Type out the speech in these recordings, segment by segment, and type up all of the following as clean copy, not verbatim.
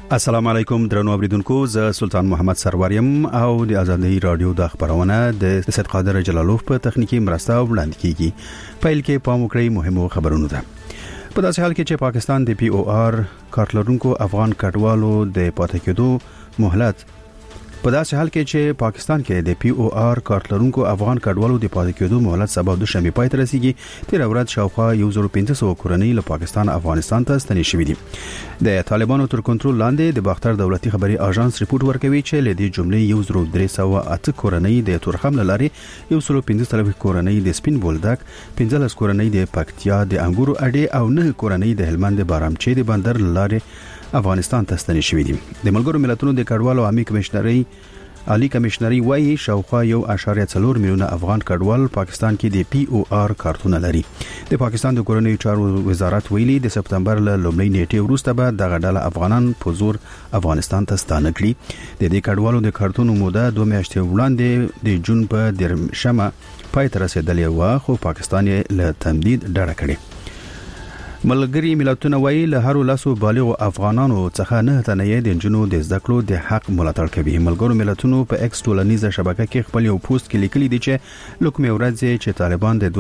السلام علیکم درنو اوریدونکو، زه سلطان محمد سروریم او د ازادي رادیو د خبرونه د سید قادر جلالوف په تخنیکی مرسته وړاندې کیږي. پیل کې پام وکړئ مهمو خبرونو ته. په داسې حال کې چې پاکستان د POR کارتلرونکو افغان کډوالو د پاتې کېدو مهلت په داسې حال کې چې پاکستان کې د POR کارتلرونکو افغان کډوالو د پاتې کېدو مهلت سبا د شنبه پای ته رسیدي. تیر ورځ شاوخوا 1500 کورنۍ له پاکستان افغانستان ته ستنې شوې دي. د طالبانو تر کنټرول لاندې د باختر دولتي خبري اژانس ریپورت ورکوي چې له دې جملې 1308 کورنۍ د تورخم لارې 115 کورنۍ د سپین بولدک 15 کورنۍ د پکتیا د انګورو اډې او 9 کورنۍ د هلمند د بارامچې د بندر لارې افغانستان ته ستنې شوې دي. د ملګرو ملتونو د کډوالو عالی کمشنري وايي شاوخوا 1.4 میلیونه افغان کډوال پاکستان کې د POR کارتونه لري. د پاکستان د کورنیو چارو وزارت ویلي د سپتمبر له لومړۍ نیټې وروسته به دغه ډله افغانان په زور افغانستان ته ستانه کړي. د دې کډوالو د کارتونو موده 2 میاشتې وړاندې د جون په 10 پای ته رسیدلې و، خو پاکستان یې له تمدید ډډه کړې. ملګری ملتونه وایي له هر لاسو بالغ افغانانو څخه 9 تنه د جنو د زده کړو د حق ملاتړ کوي. ملګرو ملتونو په ایکس ټولنیزه شبکه کې خپل یو پوسټ کې لیکلي دي چې لکه ورځ چې طالبان د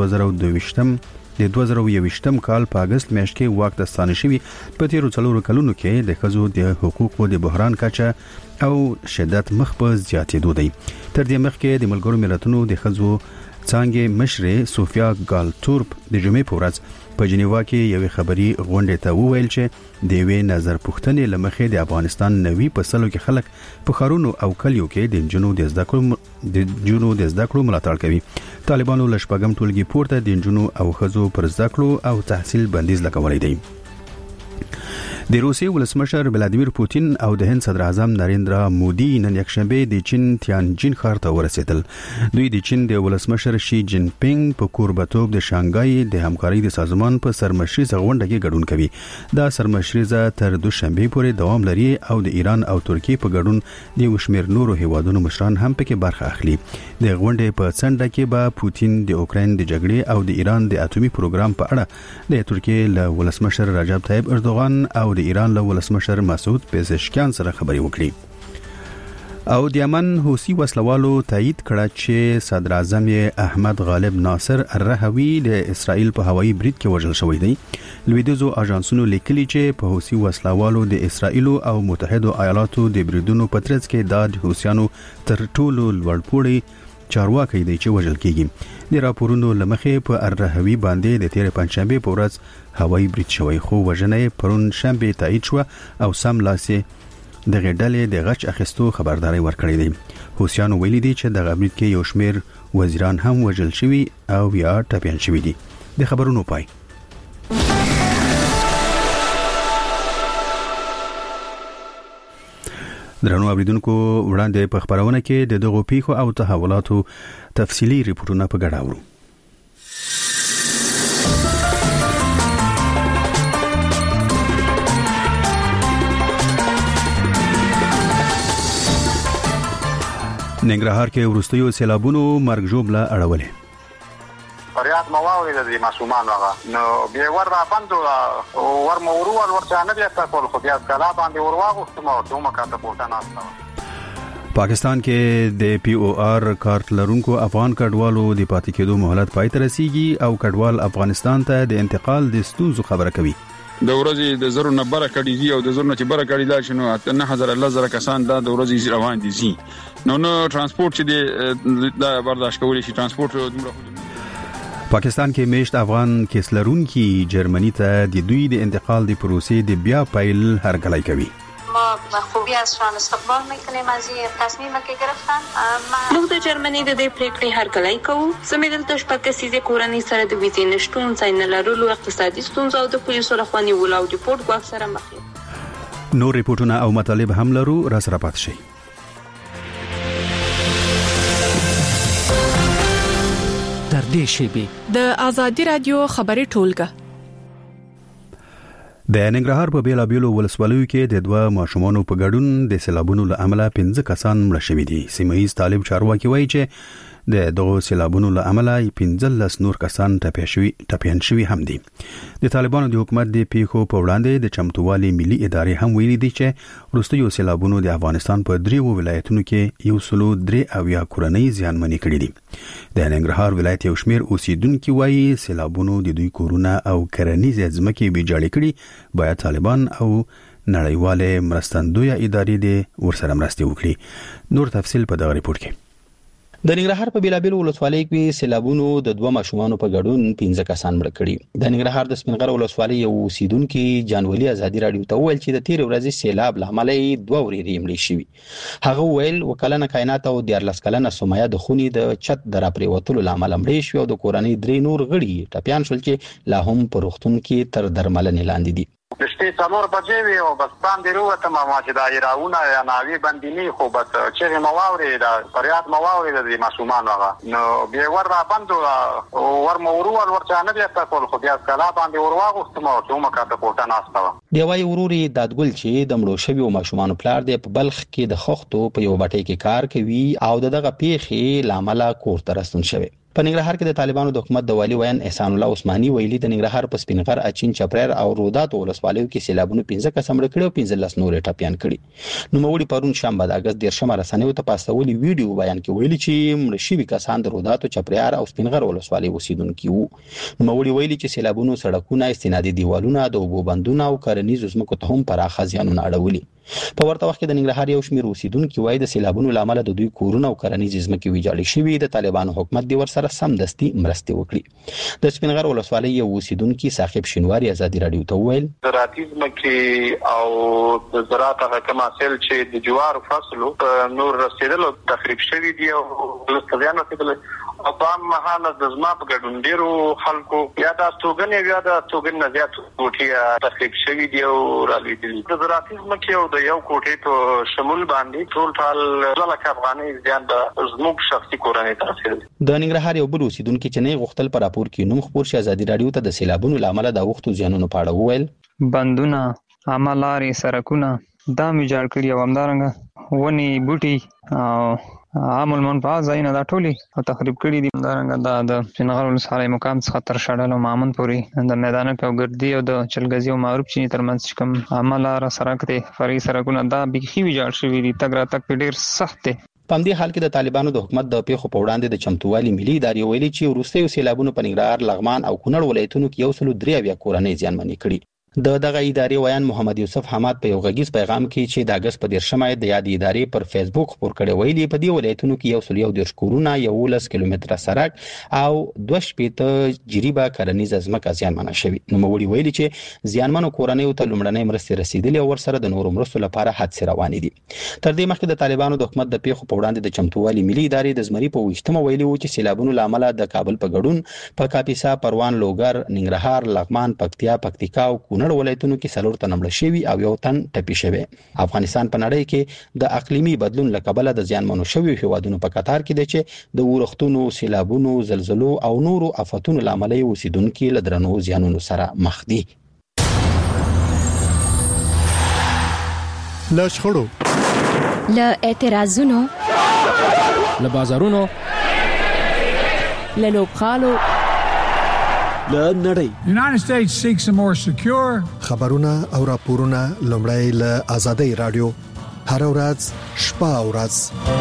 2022 کال په اگست میاشت کې واک ته ستانه شوي، په تیرو 4 کلونو کې د ښځو د حقوقو د بحران کچه او شدت مخ په زیاتېدو دی. تر دې مخکې د ملګرو ملتونو د ښځو څانګې مشره سوفیا ګالتورپ د جمعې په ورځ په جنیوا کې یو خبري غونډه ته وویل چې د وی نظر پوښتنې لمخې د افغانستان 90% کې خلک په خارونو او کلیو کې د جنو د زده کړو ملاتړ کوي. طالبانو له شپږم ټولګي پورته د جنو او خزو پر زده کړو او تحصیل بندیز لګولې دی. د روسیې ولسمشر ولادیمیر پوتین او د هند صدر اعظم نریندرا مودي نن یکشنبه د چین تیانجین ښار ته ورسېدل. دوی د چین د ولسمشر شي جین پینګ په کوربتوب د شانګای د همکارۍ د سازمان په سرمشريزه غونډه کې ګډون کوي. دا سرمشريزه تر دوشنبه پورې دوام لري او د ایران او ترکیه په ګډون د وشمیر نورو هیوادونو مشران هم پکې برخه اخلي. د غونډې په څنډه کې به پوتین د اوکراین د جګړې او د ایران د اټومي پروګرام په اړه د ترکیه له ولسمشر رجب طیب اردوغان او د ایران له ولسمشر مسعود پزشکیان سره خبري وکړي. او د یمن حوثي وسلوالو تایید کړه چې صدر اعظم احمد غالب ناصر الرهوی د اسرائیل په هوایي برید کې وژل شوی دی. لویدیزو اژانسونو لیکلي چې په حوثي وسلوالو د اسرائیل او متحده ایالاتو د بریدونو په ترڅ کې د حوثیانو تر ټولو لوړپوړي چارواکي دی چې وژل کیږي. د راپورونو لمخې په الرهوی باندې د تیر پنځشنبه په ورځ هوایي برید شوی، خو وژنه پرون شنبه تایید شو او سم لاسه د غډلې د غچ اخیستو خبرداري ورکړې دي. حوثیانو ویلي دي چې د غبرید کې یو شمیر وزیران هم وژل شوي او یا ټپيان شوي دي. د خبرونو پای. درنو اوریدونکو، وړاندې په خبرونه کې د دغو پیښو او تحولاتو تفصیلی ریپورتونه په ګډه اورو. ننګرهار کې ورستیو سیلابونو مرګ ژوبله اړولې. فریاد مواوي د معصومان هغه نو بیا ور را بندو ور مورو ورته نه بیا تاسو خو بیا کلا باندې ورواغو مو دومره کاته پورته نه. پاکستان کې د POR کارتلرونکو افغان کډوالو د پاتې کېدو مهلت پای ته رسیدي او کډوال افغانستان ته د انتقال د ستونزو خبره کوي. د ورځې د زرو نه بره کړي دي او د زرو نه چې بره کړي دا شنو 9000 کسان دا د ورځې روان دي زی نو ترانسپورت چې دا برداشت کولی شي ترانسپورت دومره. پاکستان کې میشت افغان کیسلرونکي جرمني ته د دوی د انتقال د پروسې د بیا پیل هرکلی کوي. ما خوبی از شان استقبال میکنیم از این تصمیمی که گرفتن. موږ د جرمني د دې پریکړې هرکلی کوو. زموږ دلته شپږ کسیزه کورنۍ سره د ویزې نشټون ځای نه لرلو اقتصادي ستونزې او د پولیسو لخوا نیول او د پورت ګواښ سره مخ یو. نور ریپورتونه او مطالب هم لرو، را سره پات شئ. در دې شیبه د ازادي رادیو خبري ټولګه. د ننګرهار په بیلابیلو ولسوالیو کې د دوه ماشومانو په ګډون د سیلابونو له امله 15 کسان مړه شوي دي. سیمه ایز طالب چارواکي وایي چې د دغه سیلابونو له امله 15 نور کسان ټپيان شوي هم دي. د طالبانو د حکومت د پیښو په وړاندې د چمتووالي ملي ادارې هم ویلي دي چې وروستیو سیلابونو د افغانستان په 3 ولایتونو کې 103 کورنۍ زیانمنې کړې دي. د ننګرهار ولایت یو شمېر اوسیدونکو وايي سیلابونو د دوی کورونه او کرنیزې ځمکې ویجاړې کړي، باید طالبان او نړیواله مرستندویه ادارې د ورسره مرستې وکړي. نور تفصیل په دغه ریپورت کې. د ننګرهار په بیلابیل ولسوالۍ کې سیلابونو د 2 ماشومانو په ګډون 15 کسان مړ کړي. د ننګرهار د سپینغر ولسوالۍ یو اوسیدونکو جانولي ازادي رادیو ته ویل چې د تیر ورځې سیلاب له امله 2 ورېرې مړې شوي. هغه ویل وکلنه کائنات او 14 کلنه سمیه د خونی د چت در پریوتلو له امله مړې شوې او د کورنۍ 3 نور غړي ټپيان شول چې لا هم په روغتون کې تر درملنې لاندې دي. دشتي څلور بجې وي او بس باندې وروته ما چې دا ایراونه یا ناوی باندې خو بس چې مواوري دا فریاد مواوري د ماشومان هغه نو به ور را بندو ور مورو ورته نه بیا تاسو خو بیا کلا باندې ورواغستم او ته مکه ته کوټه ناستو دی وايي وروري دادګل چې د مړو شوی او ماشومان پلار دی په بلخ کې د خښتو په یو بټۍ کې کار کوي او دغه پیښې لامل کور ترستون شوی. په ننګرهار کې د طالبانو د حکومت د والی ویان احسان الله عثماني ویلي د ننګرهار په سپینغر اچین چپریر او رودات ولسوالیو کې سیلابونو 15 کسان مړ کړي او 15 نور ټپيان کړي. نو موري پرون شنبه د اگست 10 رسنیو ته پاسولي ویډیو بیان کې ویلي چې مړ شوي کسان د رودات او چپریر او سپینغر ولسوالۍ اوسیدونکي وو. نو موري ویلي چې سیلابونو سړکونه، استنادي دیوالونه، د اوبو بندونه او کرنیزو ځمکو ته هم پراخه زیانونه اړولي. په ورته وخت کې د ننګرهار یو شمېر اوسیدونکو وایي د سیلابونو لامل د دوی کورونه او کرنیزې ځمکې ویجاړې شوي، د طالبانو حکومت دی ورسره سمدستي مرستې وکړي. د سپینغر ولسوالۍ یو اوسیدونکو صاحب شینواری ازادي رادیو ته ویل زراعتي ځمکې او د زراعت حکومت حاصل چې د جوار فصلو نور رسیدلو تخریب شوي دي او لستویان رسیدل او په مهاله د زما په ګډون ډیرو خلکو یا د توګنې یا د توګنې زیات کوټي تخریب شوي دي او رالیدل. د زراعتي ځمکې او د یو کوټې په شمول باندې ټول لکه افغاني زیات د زموږ شخصي کورنۍ ته رسیدل. د ننګرهار یو بل اوسیدونکو چې نه غوښتل پر راپور کې نوم خبر شي ازادي رادیو ته د سیلابونو لامل د وختو زیانونو پاړه وویل بندونه، عملاري، سرکونه دا میجاړ کړی او همدارنګه ونی بوټي او عامل منفعه ځایونه دا ټولي او تخریب کړي دي. همدارنګه د سپینغر ولسوالۍ مقام څخه تر شړل او مامن پورې د میدان په ګردي او د چلګزي او معروف چینی ترمنځ کوم عملار سرک دی فرعي سرکونه دا بيخي ویجاړ شوي دي. تګ راتګ په ډیر سخت دی. په همدې حال کې د طالبانو د حکومت د پیښو په وړاندې د چمتووالي ملي ادارې ویلي چې وروستیو سیلابونو په ننګرهار، لغمان او کونړ ولایتونو کې 103 کورنۍ زیانمنې کړي. دغه ادارې ویان محمد یوسف حماد په یو غږیز پیغام کې چې د اگست په 10 د یاد ادارې پر فیسبوک خبر کړي ویلي په دې ولایتونو کې 110 کورونه، 11 کیلومتره سړک او 2 جریبه کرنیزه ځمکه زیانمنه شوي. نو موري ویلي چې زیانمنو کورنۍ ته لومړنۍ مرستې رسیدلې او ورسره د نورو مرستو لپاره هڅې روانې دي. تر دې مخکې د طالبانو د حکومت د پیښو په وړاندې د چمتووالي ملي ادارې د زمري په 28 ویلي و چې سیلابونو لامل د کابل په ګډون په کاپیسا، پروان، لوګر، ننګرهار، لغمان، پکتیا، پکتیکا او کونړ ولایتونو کې سلور تن مړ شوي او یو تن ټپي شوی. افغانستان په نړۍ کې د اقلیمي بدلون لکبله د زیانمنو شویو هیوادونو په قطار کې دی چې د ورښتونو، سیلابونو، زلزلو او نورو آفتونو لامل اوسیدونکو له درنو زیانونو سره مخ دي. له شخړو، له اعتراضونو، له بازارونو، له لوبغالو، له نړۍ. United States seeks a more secure خبرونه او راپورونه لومړی له آزادۍ رادیو هر ورځ شپه او ورځ.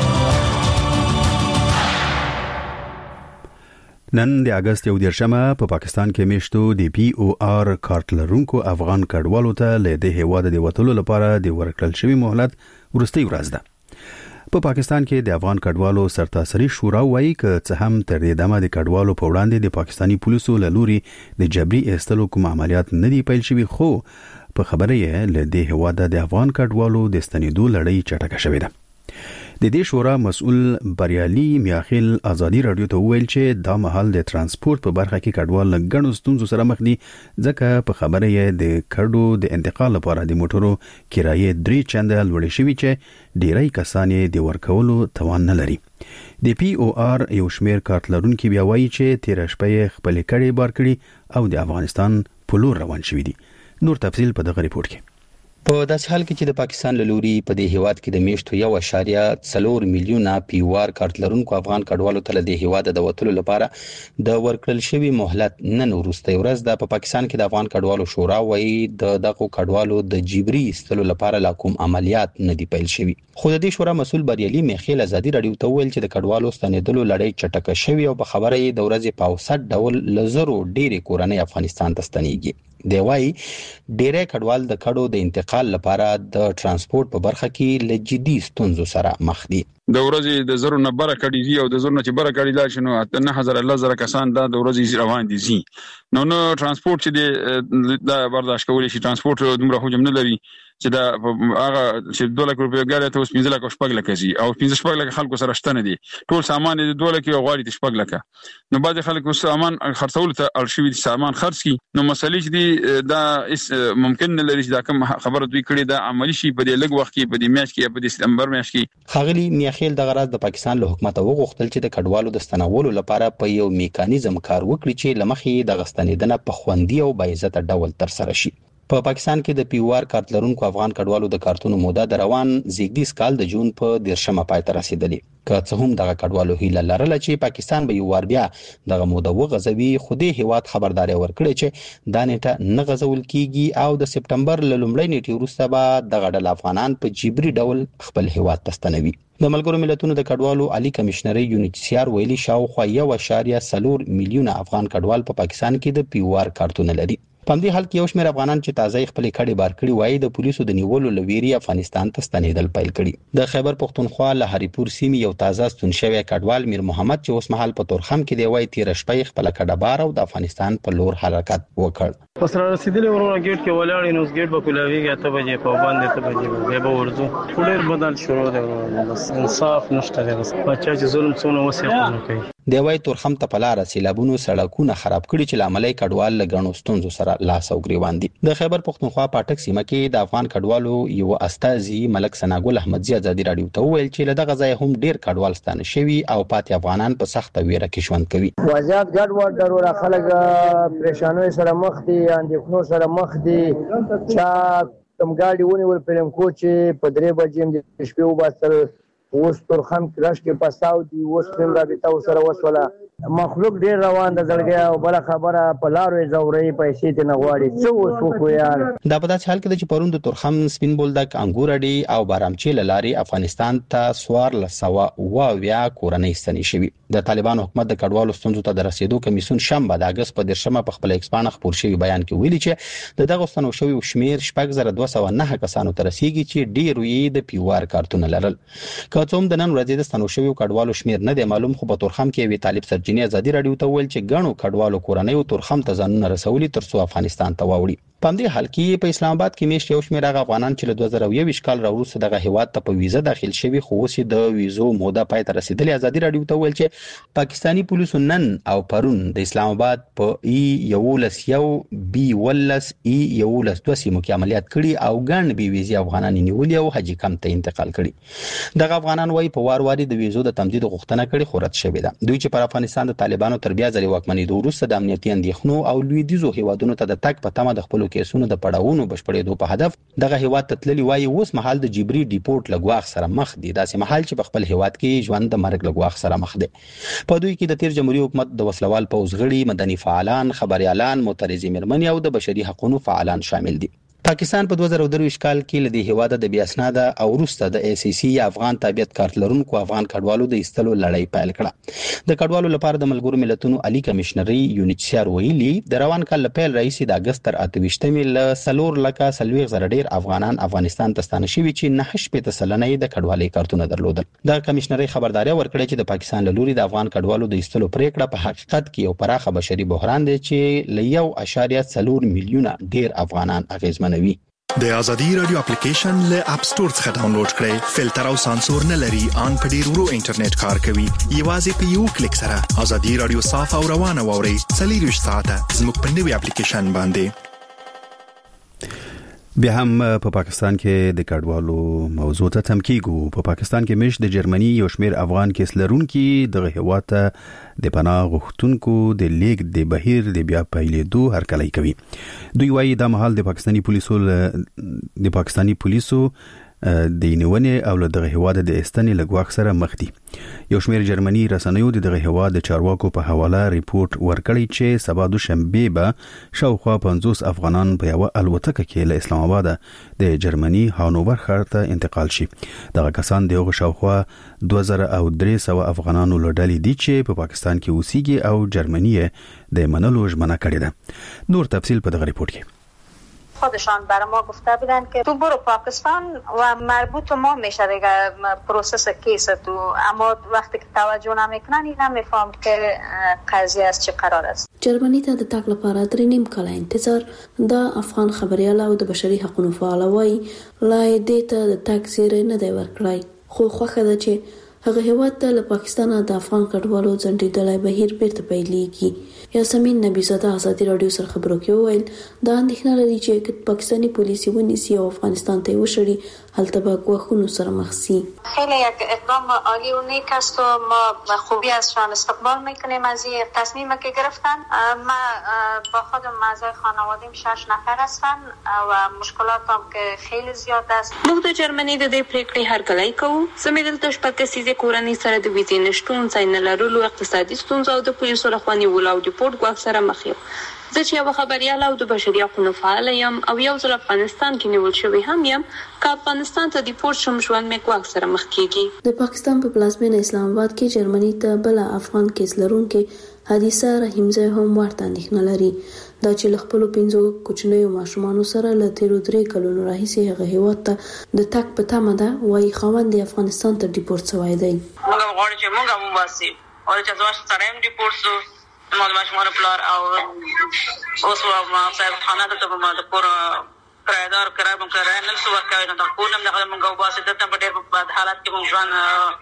نن د اگست 11 په پاکستان کې میشتو د POR کارت لرونکو افغان کډوالو ته له دې هیواد د وټولو لپاره د ورکړل شوی مهلت ورستۍ ورځ ده. په پاکستان کې د افغان کډوالو سرتاسري شورا وایي چې څه هم تر دې دمه د کډوالو په وړاندې د پاکستاني پولیسو له لوري د جبري ایستلو کوم عملیات نه دی پیل شوی، خو په خبره یې له دې هیواد د افغان کډوالو د ستنېدو لړۍ چټکه شوې ده. د دې شورا مسؤل بریالي میاخیل ازادي رادیو ته ویل چې دا مهال د ترانسپورت په برخه کې کډوال له ګڼو ستونزو سره مخ دي، ځکه په خبره یې د کډو د انتقال لپاره د موټرو کرایې 3 چنده لوړې شوې چې ډیری کسان یې د ورکولو توان نه لري. د POR یو شمیر کارت لرونکي بیا وایي چې تیر شپه خپل کډې بار کړي او د افغانستان په لور روان شوي دي. نور تفصیل په دغه ریپورت کې. په داسې حال کې چې د پاکستان له لوري په دې هیواد کې د میاشتو 1.4 میلیونه پیوار کارت لرونکو افغان کډوالو ته د هیواد د وټلو لپاره د ورکړل شوی مهلت نن وروسته ورځ د پاکستان کې د افغان کډوالو شورا وایي د دغه کډوالو د جبري استلو لپاره لا کوم عملیات نه دی پیل شوی. خو د دې شورا مسول بریالي میخیل ازادي رادیو ته ویل چې د کډوالو ستنېدلو لړۍ چټکه شوی او په خبره یې د ورځې په اوسط ډول لزرو ډېری کورنۍ افغانستان ته ستنېږي. دی وايي ډېری کډوال د کډو د انتقال لپاره د ترانسپورت په برخه کې له جدي ستونزو سره مخ دي. د ورځې د زرو نه بره کړي دي او د زرو نه چې بره کړي دا شنو 9000 کسان دا د ورځې روان دي زی نو ترانسپورت چې د برداشت کولی شي ترانسپورت دومره حجم نه لري چې دا هغه چې 2 لک روپیا ګاډي ته اوس 15 لک شپږ لک شي او 15 لک خلکو سره شته نه دي ټول سامان د 2 لک او غواړي شپږ لک نو بعض خلکو سامان خرڅول ته ارشیوي سامان خرڅ کی نو مسلې چې دا ممکن نه لري چې دا کوم خبره دوی کړي دا عملی شي په دې لږ وخت کې په دې میاشت کې په دسمبر میاشت کې خاغلی میخیل د غراض د پاکستان له حکومت وغوښتل چې د کډوالو د ستنولو لپاره په یو میکانیزم کار وکړي چې لمخې د غستنیدنه په خوندي او باعزت ډول تر سره شي. په پاکستان کې د پیوار کارت لرونکو افغان کډوالو د کارتونو موده د روان زیږدیز کال د جون په 10مه پای ته رسیدلې. که څه هم دغه کډوالو هیله لرله چې پاکستان به یو وار بیا دغه موده وغځوي خو د هیواد خبرداري ورکړي چې دا نیټه نه غځول کیږي او د سپټمبر له لومړۍ نیټې وروسته به دغه ډول افغانان په جبري ډول خپل هیواد ته ستنوي. د ملګرو ملتونو د کډوالو عالی کمشنري یونیسیار ویلي شاوخوا 1.4 میلیونه افغان کډوال په پاکستان کې د پیوار کارتونه لري. په دې حال کې یو شمېر افغانان چې تازه خپل کډي بار کړي وایي د پولیسو د نیولو لویری افغانستان ته ستنېدل پیل کړي. د خیبر پختونخوا له هریپور سیمې یو تازه ستون شوی کډوال میر محمد چې اوس مهال په تورخم کې دی وایي تیر شپه خپل کډه بار او د افغانستان په لور حرکت وکړ. پس را رسیدلې ورونه گیټ کې ولاړ نو گیټ په کولاویږي ته بجې په باندې ته بجې به ورځو ډېر بدل شروع دی بس انصاف نشته دی بس بچا چې ظلم څونه وسه کوي. دی وایي تورخم ته په لار سیلابونو سړکونه خراب کړي چې لامل کډوال لګڼو ستونزو سره لاس او ګریوان دي. د خیبر پختونخوا پاټک سیمه کې د افغان کډوالو یو استازي ملک سناګل احمدزي ازادي رادیو ته ویل چې له دغه ځای هم ډیر کډوال ستانه شوي او پاتې افغانان په سخت ویره کې ژوند کوي. وضعیت ګډوډ ضرور خلک پریشانوي سره مخ دي اندېښنو سره مخ دي چې کوم ګاډي ونیول پرم کو چې په 3 بجې د شپې وباسل اوس تورخم کلاش کې پساو دی اوس هم رابطه سره وسوله مخلوق ډیر روان د زړګي او بل خبره په لارو زورې پیسې ته نه غواړي څو وسو یار. دا په داسې حال کې چې پرون د تورخم سپین بولدک انګورډي او بارامچی لاري افغانستان ته سوار لسوا واویا کورنۍ ستنې شوی. د طالبان حکومت د کډوالو ستونزو ته د رسیدو کمیسون شنبه د اگست په 10مه په خپل ایکسپان خبر شوی بیان کې ویلي چې دغه ستنو شوی شمیر 4209 کسانو ته رسیدي چې ډیر یې د پیوار کارتونه لرل. کوم د نن ورځې د ستنو شوی کډوالو شمیر نه دی معلوم خو په تورخم کې وی طالب سرجنی ازادي رادیو ته ویل چې غنو کډوالو کورنۍ او تورخم ته ځانونه رسولي ترڅو افغانستان ته واوړي. په دې حال کې په اسلام آباد کې میشت یو شمېر هغه افغانان چې له 2021 کال راوروسته دغه هیواد ته په ویزه داخل شوي خو اوس د ویزو موده پای ته رسیدلې. ازادي رادیو ته ویل چې پاکستانی پولیسو نن او پرون د اسلام آباد په یو بي ولس یولس دوه سیمو کې عملیات کړي او ګڼ بي ویزه افغانان نیولي او حج کم ته انتقال کړي. دغه افغانان وايي په وار د ویزو د تمدید غوښتنه کړي خو رد شوې ده. دوی چې پر افغانستان د طالبانو تر بیا ځلې واکمنېدو وروسته د امنیتي اندېښنو او لویدیځو هیوادونو ته د تګ په تمه د خپلو کیسونو د پړاوونو بشپړېدو په هدف دغه هیواد ته تللي وایي اوس مهال د جبري ډیپورت لګواخ سره مخ دي. داسې مهال چې په خپل هیواد کې ژوند د مرګ لګواخ سره مخ دي. په دوی کې د تیر جمهوریت حکومت د وسلوال پوځ غړي مدني فعالان خبريالان معترضي مېرمنې او د بشري حقوقو فعالان شامل دي. پاکستان په 2023 کال کې لدی هیواد د بیاسناده او روسته د ای سی سی افغان تابعیت کارت لرونکو افغان کډوالو د استلو لړۍ پیل کړه. د کډوالو لپاره د ملګرو ملتونو عالی کمشنري یونیسیار ویلي د روان کال پیل رئیس د اگست تر 28 ل سلور لکه سلويغ زره ډیر افغانان افغانستان ته ستانه شوي چې 9% د کډوالۍ کارتونه درلودل. د کمشنري خبرداري ورکړه چې د پاکستان له لوري د افغان کډوالو د استلو پریکړه په حقیقت کې یو پراخه بشري بحران دی چې ل 1.4 میلیونه ډیر افغانان اغیزمن د ازادي رادیو اپلیکیشن له اپ ستور څخه ډاونلوډ کړئ. فلټر او سانسور نه لري، ان په ډیر ورو انټرنیټ کار کوي. یوازې په یو کلیک سره ازادي رادیو صاف او روانه واورئ. 24 ساعته زموږ په نوې اپلیکیشن باندې. بیا هم په پاکستان کې د کډوالو موضوع ته تم کیږو. په پاکستان کې مش د جرمني یو شمیر افغان کیس لرونکي د هیواد د پناه غوښتونکو د لیګ د بهیر د بیا پیلېدو هرکلی کوي. دوی وايي د محل د پاکستانی پولیسو د نیونې او له هیواد د استنې لګواخ سره مخ دي. یو شمیر جرمني رسنیو د هیواد د چارواکو په حواله ریپورت ورکړی چې سبا دوشنبه به شاوخوا 50 افغانان په یو الوتکه کې له اسلام آباد د جرمني هانوور ښار ته انتقال شي. دغه کسان دغه شاوخوا 2300 افغانانو لړډلې دي چې په پاکستان کې اوسېږي او جرمني د منلو ژمنه کړې ده. نور تفصیل په دغه ریپورت کې. خودشان برای ما گفته بودن که تو برو پاکستان و مربوط ما میشه دیگه پروسس کیس تو، اما وقتی که توجه نمیکنن اینا میفهم که قضیه از چه قرار است. جرمنی ته د تاک لپاره 3.5 کاله انتظار د افغان خبريال او د بشري حقوقو فعال وای لای دیته د تاک زیره نه دی ورکړای، خو خوخه ده چې هغه هیواد ته له پاکستان د افغان کډوالو ځنډېدلای بهیر بیرته پیلېږي. یاسمین نبی زاده آزادی رادیو سره خبرو کې وویل دا اندېښنه لري چې پاکستانی پولیس ونیسي او افغانستان ته وشړي، هلته به ګواښونو سره مخ شي. خیلی یک اقدام عالی و نیک است و ما خوبی ازشان استقبال میکنیم از این تصمیمی که گرفتن. ما با خودم اعضای خانواده‌ام 6 نفر هستن و مشکلاتم که خیلی زیاد است. موږ د جرمني د دې پریکړې هرکلی کوو. زموږ دلته شپږ کسیزه کورنۍ سره د ویزې نشټون ځای نه لرلو، اقتصادي ستونزو او د پولیسو لخوا نیولو او ډیپورټ ګواښ سره مخ یو. زه چې یو خبريال او د بشري حقوقو فعال یم او یو ځل افغانستان کې نیول شوی هم یم، که افغانستان ته ډیپورټ شوم ژوند مې ګواښ سره مخ کیږي. د پاکستان په پلازمینه اسلام آباد کې جرمني ته بل افغان کیس لرونکي حدیثه رحیمزی هم ورته اندېښنه لري. دا چې له خپلو 5 کوچنیو ماشومانو سره له تیرو 3 کلونو راهیسې هغه هیواد ته د تګ په تمه ده، وایي خاوند د افغانستان ته ډیپورټ شوی دی. موږ غواړو چې موږ هم وباسي او چې زما سره هم ډیپورټ شو. ما د ماشومانو پلار او اوس ما صاحب خانه ته ما د کور کرایدار کرای مونږ کرای نن څو ورکوي نو د کور هم دغه مونږ وباسي دته په ډېر په حالت کې مونږ ځان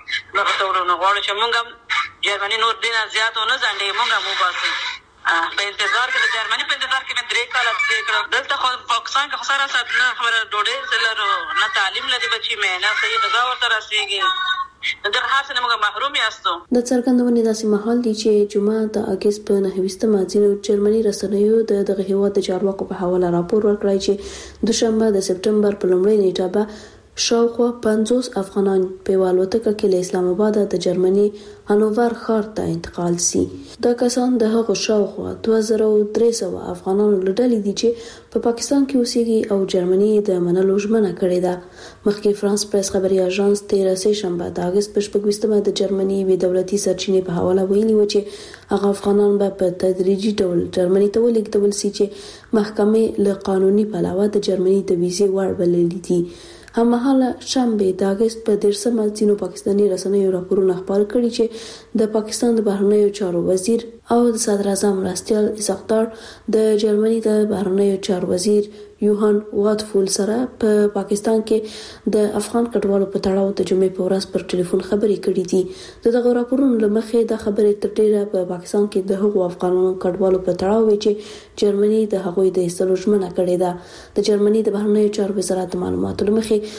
نو ټولو نو غواړو چې مونږ جرمني نور دینه زیات نه ځانډي، مونږ هم وباسي په انتظار کې د جرمني په انتظار کې 3 کال تیر دلته خو پاکستان کې خساره سات نه خبره ډوډۍ سره نه تعلیم لري بچي مې نه صحیح غذا ورته راسيږي، دغه حاصل موږ محروم یاستو. د څرګندونې داسې مهال دی چې جمعه د اگست په 9 ځینو جرمني رسنیو دغه هیواد د چارواکو په حواله راپور ورکړی چې دوشنبه د سپټمبر په لومړۍ نیټه به شاوخوا 50 افغانان په والوتکه کې له اسلام آباد د جرمني هانوور ښار ته انتقال شي. دا کسان د هغو شاوخوا 2300 افغانانو لړډلې دي چې په پاکستان کې اوسېږي او جرمني د منلو ژمنه کړې ده. مخکې فرانس پریس خبري اژانس 13 شنبه د اگست په 26 د جرمني وی دولتي سرچینې په حواله ویلي و چې هغه افغانان به په تدریجي ډول جرمني ته ولېږدول شي چې محکمې له قانوني پلوه د جرمني د ویزې وړ بللي دي. هممهاله شنبه د اگست په 13 ځینو پاکستاني رسنیو راپورونه خبر کړي چې د پاکستان د بهرنیو چارو وزیر او د صدر اعظم مرستیال اسحاق د جرمني د بهرنیو چارو وزیر یوهان واتفول سره په پاکستان کې د افغان کډوالو په تړاو د جمعې په ورځ پر ټلیفون خبرې کړې دي. دغه راپورونو لمخې د خبرې تر ډیره په پاکستان کې د هغو افغانانو کډوالو په تړاو چې جرمني د هغوی د ایستلو ژمنه کړې ده. د جرمني د بهرنیو چارو وزارت معلوماتو لمخې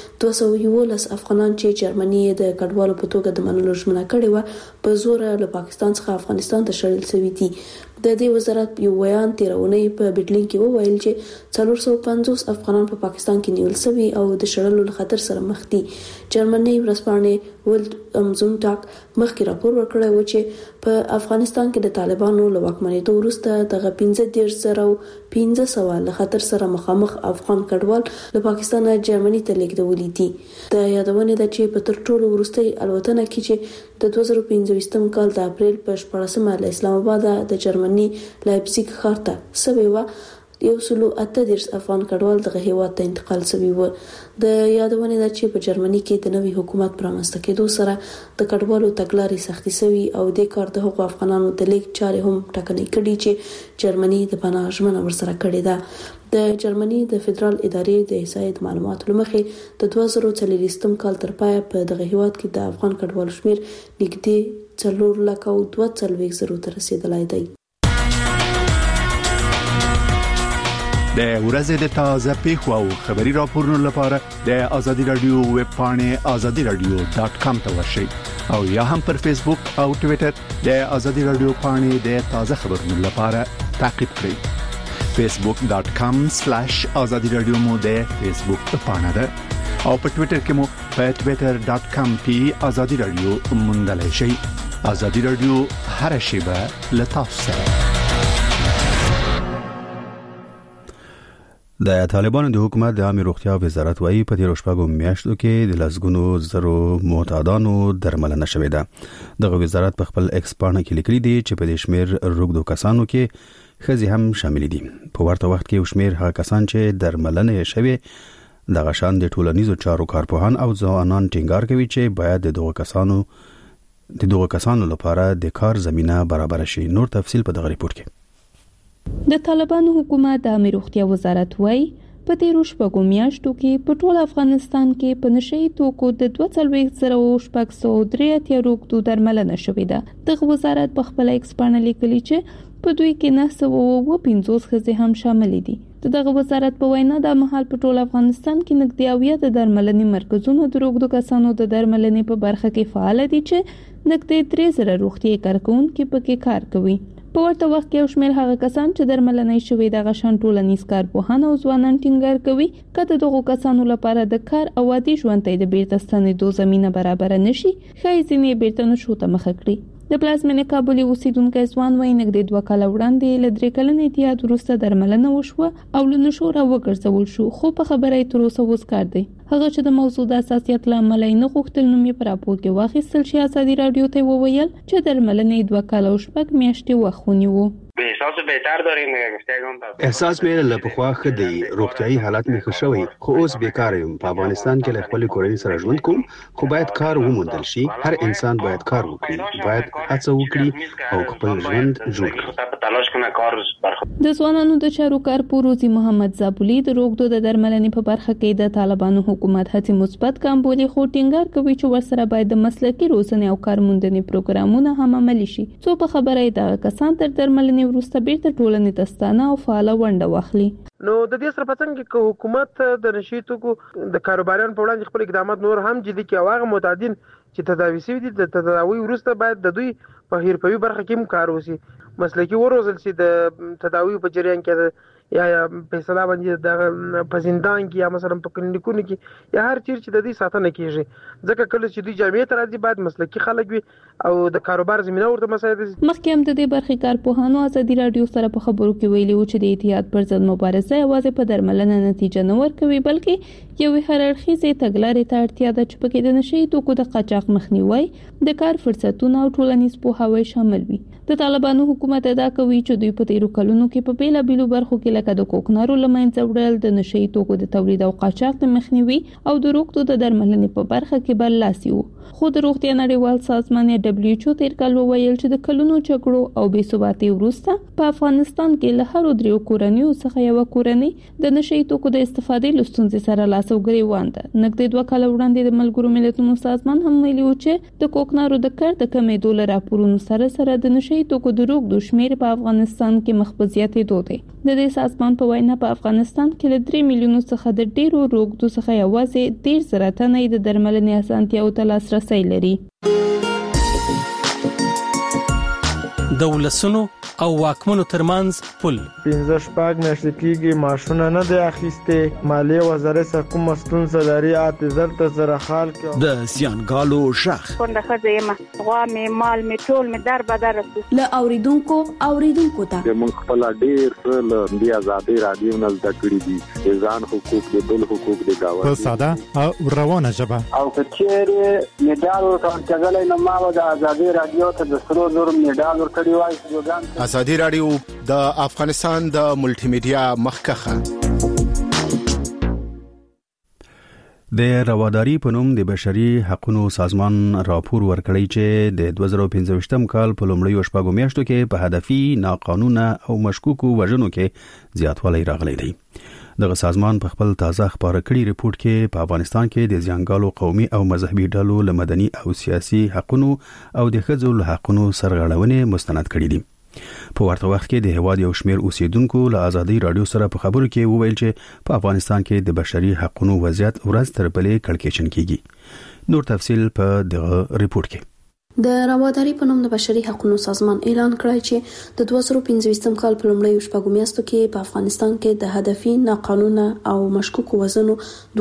211 افغانان چې جرمني د کډوالو په توګه د منلو ژمنه کړې و په زور له پاکستان څخه افغانستان ته شړل شوي دي. د دې وزارت یو بیان تیرونې په برلین کې وویل چې 450 افغانان په پاکستان کې نیول شوي او د شړلو له خطر سره مخ دي. جرمني ورځپاڼې ولډ زونټاګ مخکې راپور ورکړی و چې په افغانستان کې د طالبانو له واکمنېدو وروسته دغه 15,500 له خطر سره مخامخ افغان کډوال له پاکستان جرمني ته لیږدولي دي. د یادونې ده چې په تر ټولو وروستۍ الوتنه کې چې د 2015 کال د اپریل په 14 له اسلام آباد د جرمني لایپزیګ ښار ته سوي و 138 افغان کډوال دغه هیواد ته انتقال شوي و. د یادونې ده چې په جرمني کې د نوي حکومت پرانسته کېدو سره د کډوالو تګلارې سختي شوي او د کار د حقوقو افغانانو د لیک چارې هم ټاکنې کړي چې جرمني د پناه ژمنه ورسره کړې ده. د جرمني د فدرال ادارې د احصایې معلوماتو لمخې د 2040 کال تر پایه په دغه هیواد کې د افغان کډوالو شمیر نږدې 4,42,000 ته رسیدلی دی. د ورځې د تازه پیښو او خبري راپورونو لپاره د آزادي رادیو ویب پاڼه azadiradio.com ته ورشئ او یا هم پر فیسبوک او ټوئیټر د آزادي رادیو پاڼه د تازه خبرونو لپاره تعقیب کړئ. facebook.com/azadiradio مو د فیسبوک پاڼه ده او په ټوئیټر کې مو په twitter.com/azadiradio موندلای شئ. آزادي رادیو هر شیبه له تاسو سره. د طالبانو د حکومت د عامه روغتیا وزارت وايي په تیر شپږو میاشتو کې د لسګونو زرو معتادانو درملنه شوې ده. دغه وزارت په خپل ایکس پاڼه کې لیکلي دي چې په دې شمیر روغدو کسانو کې ښځې هم شامل دي. په ورته وخت کې شمیر هغه کسان چې درملنه یې شوې دغه شان د ټولنیزو چارو کارپوهان او ځوانان ټینګار کوي چې باید د دغه کسانو لپاره د کار زمينه برابر شي. نور تفصيل په دغه ریپورت کې. د طالبانو حکومت د عامه روغتیا وزارت وايي په تیر شپږو میاشتو کې په ټول افغانستان کې په نشئی توکو د 22,603 روغتو درملنه شوې ده. دغه وزارت په خپل ایکس پاڼه لیکلي چې په دوی کې 950 ښځې هم شامل دي. دغه وزارت په وینا د مهال په ټول افغانستان کې نږدې 80 د درملنې مرکزونو د روغتو کسانو د درملنې په برخه کې فعال دي چې نږدې 3000 روغتي کارکونکو پکې کار کوي. په ورته وخت کې شمیر هغه کسان چې درملنې شوې د غشن ټولنیز کارپوهان او ځوانان ټینګار کوي کله دغه کسانو لپاره د کار او عادي ژوند ته د بیرته ستنېدو زمينه برابر نشي خای ځینې بیرته نشو ته مخ کړی. د پلازمینې کابل اوسیدونکو ځوان وای نږدې 2 کال وړاندې ل 3 کلن احتیاط وروسته درملنه وشوه او له نشو راوګرځول شو خو په خبره یې تر اوسه وسکار دی. هغه چې د موضوع د اساسیت لامل نه غوښتل نوم یې پر راپور کې واخیستل شي. آزادي رادیو ته وویل چې درملنه 2 کال او شپږ میاشتې وخت ونیو. احساس بهتر داریم گفتگون احساس مې له پخوا خدي روغتيایي حالت مې خوشوي خو اوس بیکار یم. په افغانستان کې له خپل کورنۍ سره ژوند کوم خو باید کار وموندل شي. هر انسان باید کار وکړي باید هڅه وکړي او خپل ژوند جوړ کړي. د ځوانانو د چارو کارپوروزي محمد زابولي د روغتو د درملنې په برخه کې د طالبانو حکومت هڅې مثبت کامبولي خو ټینګار کوي چې ورسره باید د مسلکي روزنې او کارموندنې پروګرامونه هم عملي شي. څو په خبره د کسان تر درملنې وروسته بیرته ټولنې تستانه او فعاله ونډه واخلي. نو د دې سره پڅنګ کې حکومت د نشي توکو د کاروباریانو په وړاندې خپل اقدامات نور هم جدي کوي. هغه معتادین چې تداوي شوي دي د تداوی وروسته باید د دوی په هیرپوي برخه کې هم کار وشي. مسلکي وروزل شي د تداوی په جریان کې یا فیصله باندې د په زندان کې یا مثلا په کلینیکونو کې یا هر چیر چې د دې ساتنه کیږي. ځکه کله چې دوی جامعې ته راځي باید مسلکي خلک وي او د کاروبار زمينه ورته مساعد شي. مخکې هم د دې برخې کارپوهانو آزادي رادیو سره په خبرو کې ویلي و چې د احتیاط پر ضد مبارزه یوازې په درملنه نتیجه نه ورکوي بلکې یو هررخیزه تګلارې ته اړتیا ده چې پکې د نشي توکو د قاچاق مخنیوي د کار فرصتونو او ټولنیز پوهاوی شامل وي. د طالبانو حکومت ادا کوي چې دوی په تیرو کلونو کې په بیلابېلو برخو کې لکه د کوکنارو لمنځه وړل د نشي توکو د تولید او قاچاق د مخنیوي او د روغتو د درملنې په برخه کې برلاسي وو. خو د روغتیا نړیوال سازمان WHO تیر کال وویل چې د کلونو جګړو او بې ثباتۍ وروسته په افغانستان کې له هر 3 کورنیو څخه یو کورنۍ د نشي توکو د استفادې لستونځ سره لاس او ګریوان ده. نږدې 2 کال وړاندې د ملګرو ملتونو سازمان هم ویلي و چې د کوکنارو د کار د کمېدو لپاره راپورونو سره د نشي توکو د روغتو شمیر په افغانستان کې مخبزياتې دوته. د دې سازمان په وینا په افغانستان کې له 3 میلیونو څخه د ډیرو روغتو څخه یوازې 13 تنه د درملنې اسانتیاو ته لاسرسي لري. د ولسونو او واکمنو ترمنځ پل 15 میاشتې کېږي ماشونه نه دی اخیسته. مالیه وزارت څخه کوم ستونزه لري اته زره خال کې د سیانګالو شخ څنګه خزیمه غوا می مال می ټول می در بدر ل اوریدونکو ته موږ خپل ډیر له دی آزادي رادیو نه زده کړی دي ځان حقوق د بل حقوق د گاوه په ساده او روانه ژبه او کچېره میډال ورکړل نه ما د آزادي رادیو ته د سرو زور میډال ورکړی وای. آزادي رادیو د افغانستان د ملټي میډیا مخکخه د رواداری په نوم د بشري حقوقو سازمان راپور ورکړی چې د 2015 کال په لومړیو شپږو میاشتو کې په هدفي ناقانونه او مشکوکو وژنو کې زیاتوالی راغلی دی. دغه سازمان په خپل تازه خبره کړي ریپورت کې په افغانستان کې د ځانګړو قومي او مذهبي ډلو له مدني او سیاسي حقوقو او د ښځو له حقوقو سرغړونې مستند کړي دي. په ورته وخت کې د هواد یو شمېر اوسیدونکو له ازادي رادیو سره په خبرو کې وویل چې په افغانستان کې د بشري حقوقو وضعیت ورځ تر بلې کړکېچن کیږي. نور تفصيل په دغه ریپورت کې. د رواداري په نوم د بشري حقوقو سازمان اعلان کړی چې د 2015 کال په لومړیو شپږو میاشتو کې په افغانستان کې د هدفي ناقانونه او مشکوک وزنو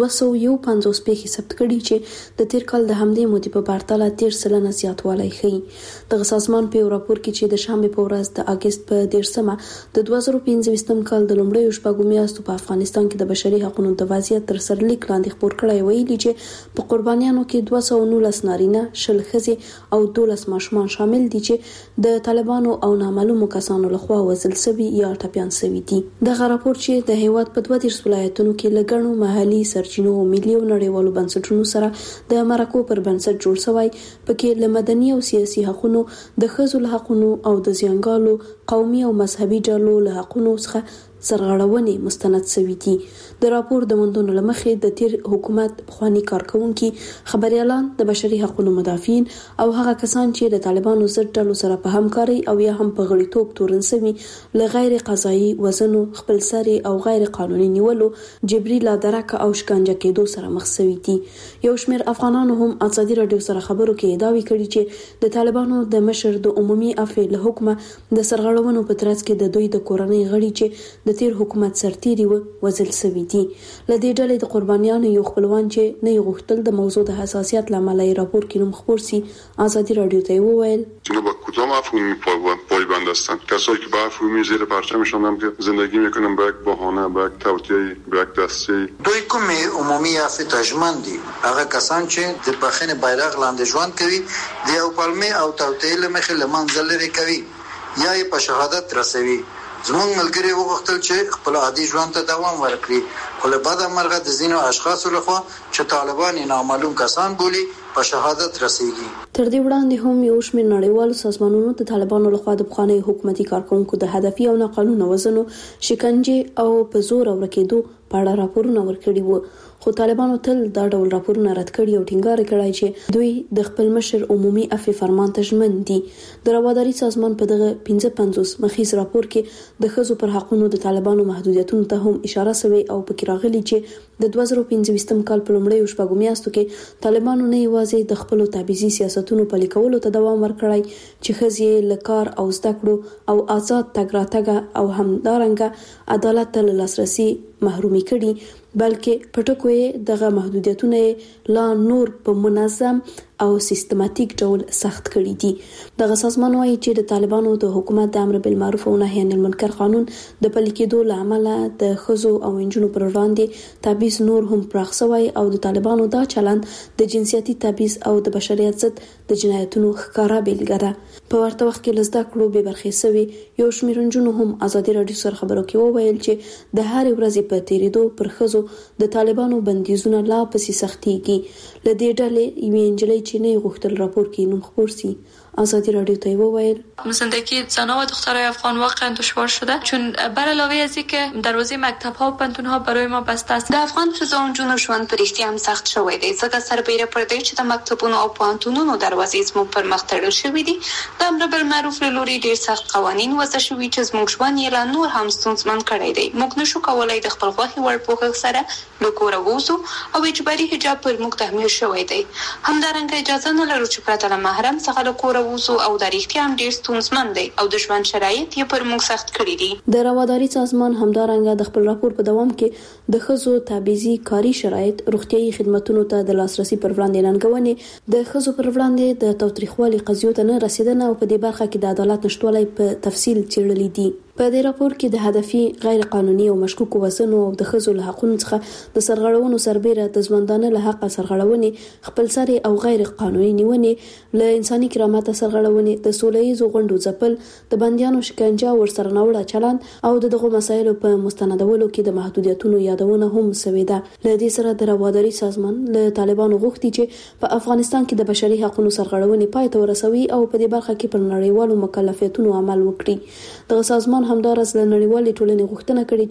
251 پیښې ثبت کړي چې د تیر کال د همدې مودې په پرتله 13% زیاتوالی ښیي. د سازمان په راپور کې چې د شنبه په ورځ د اگست په 13مه د 2015 کال د لومړیو شپږو میاشتو په افغانستان کې د بشري حقوقو د وضعیت تر سرلیک لاندې خبر کړی ویلي چې په قربانیانو کې 219 نارینه، 10 ښځې او 12 ماشومان شامل دي چې د طالبانو او نامعلومو کسانو لخوا وژل شوي یا ټپيان شوي دي. دغه راپور چې د هیواد په 32 ولایتونو کې لګڼو محلي سرچینو او ملي او نړیوالو بنسټونو سره د مرکو پر بنسټ جوړ شوی، پکې له مدني او سیاسي حقوقو، د ښځو حقوقو او د زیانګالو قومي او مذهبي ډلو له حقوقو څخه سرغړونې مستند شوي دي. د راپور د موندنو لمخې د تیر حکومت پخوانی کارکونکي، خبريالان، د بشري حقوقو مدافعین او هغه کسان چې د طالبانو ضد ډلو سره په همکاري او یا هم په غړیتوب تورن شوي له غیر قضایي وزنو، خپلسري او غیر قانوني نیولو، جبري لادرکه او شکنجه کېدو سره مخ شوي دي. یو شمېر افغانانو هم ازادي رادیو سره خبرو کې ادعاوې کړي چې د طالبانو د مشر د عمومي عفو له حکمه د سرغړونو په ترڅ کې د دوی د کورنۍ غړي چې د تیر حکومت سرتيري وزل شوي دي. لدې ډلې د قربانیانو یو خپلوان چې نه غوښتل د موضوع د حساسیت لامل یې راپور کې نوم خبر سي، ازادي رادیو ته وویل اینا با کدام مفهومی پایبند هستند؟ کسایی که با مفهومی زیر پرچمشان هم که زندگی میکنن با یک بهانه، با یک توطئه، با یک دسته. دوی کوم عمومي عفو تجمن دي، هغه کسان چې د بخښنې بیرغ لاندې ژوند کوي، د یو پلمې او توطئه لمخې لمنځل لري کوي یا یې په شهادت رسوي. زموږ ملګری وغوښتل چې خپل عادي ژوند ته دوام ورکړي، خو له بده مرغه د ځینو اشخاصو لخوا چې طالبان نامعلوم کسان بولي په شهادت رسیږي. تر دې وړاندې هم یو شمېر نړیوالو سازمانونو د طالبانو لخوا د پخوانی حکومتي کارکونکو د هدفي او ناقانونه وزنو، شکنجه او په زور ورکېدو په اړه راپورونه ورکړي وو، خو طالبانو تل دا ډول راپورونه رد کړي او ټینګار کړی چې دوی د خپل مشر عمومي عفو فرمان ته ژمن دي. د رواداري سازمان په دغه 55 مخیز راپور کې د ښځو پر حقوقو د طالبانو محدودیتونو ته هم اشاره شوی او پکې راغلي چې د 2015 کال په لومړیو شپږو میاشتو کې طالبانو نه یوازې د خپل تبعیضي سیاستونو پلي کولو ته دوام ورکړی چې ښځې له کار او زده کړو او آزاد تګ راتګ او همدارنګه عدالت ته لاسرسي محرومي کړي، بلکې پټکوي دغه محدودیتونه لا نور په منظم او سیستماتیک ډول سخت کړي دي. دغه سازمان وايي چې د طالبانو د حکومت د امر بالمعروف او نهي عن المنکر قانون د پلي کېدو لامل د ښځو او نجونو پر وړاندې تبعیض نور هم پراخ شوی او د طالبانو دا چلند د جنسیتي تبعیض او د بشریت ضد د جنایتونو ښکارا بیلګه ده. په ورته وخت کې لزده کړو به برخې شوی یو شمېر نجونو هم ازادي رادیو سره خبرو کې وویل چې د هر ورځې په تیریدو پر ښځو د طالبانو بندیزونه لا پسې سختيږي. لدې ډلې یوې نجلۍ چې نه غوښتل راپور کې نوم خبر سي، ازادی رادیو ته وویل زندگی زنان و دخترای افغان واقعا دشوار شده، چون بر علاوه از اینکه دروازه مکتب‌ها و پانتون‌ها برای ما بسته است. د افغان ښځو او نجونو ژوند په رښتیا هم سخت شوی دی، ځکه سربیره پر دې چې د مکتبونو او پانتونونو دروازې زموږ پر مخ تړل شوې دي. د امر بالمعروف له لوري ډېر سخت قوانین وضع شوي چې زموږ ژوند یې لا نور هم ستونزمن کړی دی. موږ نشو کولای د خپل خوښې وړ پوښښ سره له کوره ووځو او اجباري حجاب پر موږ تحمیل شوی دی. همدارنګه اجازه نه لرو چې پرته له محرم څخه له کوره ووځو او د رښتیا هم ډېر ستونزمن دی او د ژوند شرایط یې پر موږ سخت کړي دي. د رواداري سازمان همدارنګه د خپل راپور په دوام کې د ښځو تبعیضي کاري شرایط، روغتيایي خدماتو ته د لاسرسي پر وړاندې ننګونې، د ښځو پر وړاندې د تاوتریخوالي قضیو ته نه رسیدنه او په دې برخه کې د عدالت نشټوالی په تفصیل څېړلي دي. په دې راپور کې د هدفي غیر قانوني او مشکوک وسنو او د ښځو له حقوقو څخه د سرغړونو سربېره د ژوندانه له حق سرغړونې، خپلسري او غیر قانوني نیونې، له انساني کرامت سرغړونې، د سولهییزو غونډو ځپل، د بندیانو شکنجه او ورسره ناوړه چلند او دغه مسایلو په مستندولو کې د محدودیتونو یادونه هم شوې ده. له دې سره د رواداري سازمان له طالبانو غوښتي چې په افغانستان کې د بشري حقوقو سرغړونې پای ته ورسوي او په دې برخه کې پر نړیوالو مکلفیتونو عمل وکړي. دغه سازمان همدارس له نړیوالې ټولنې غوښتنه کړې چې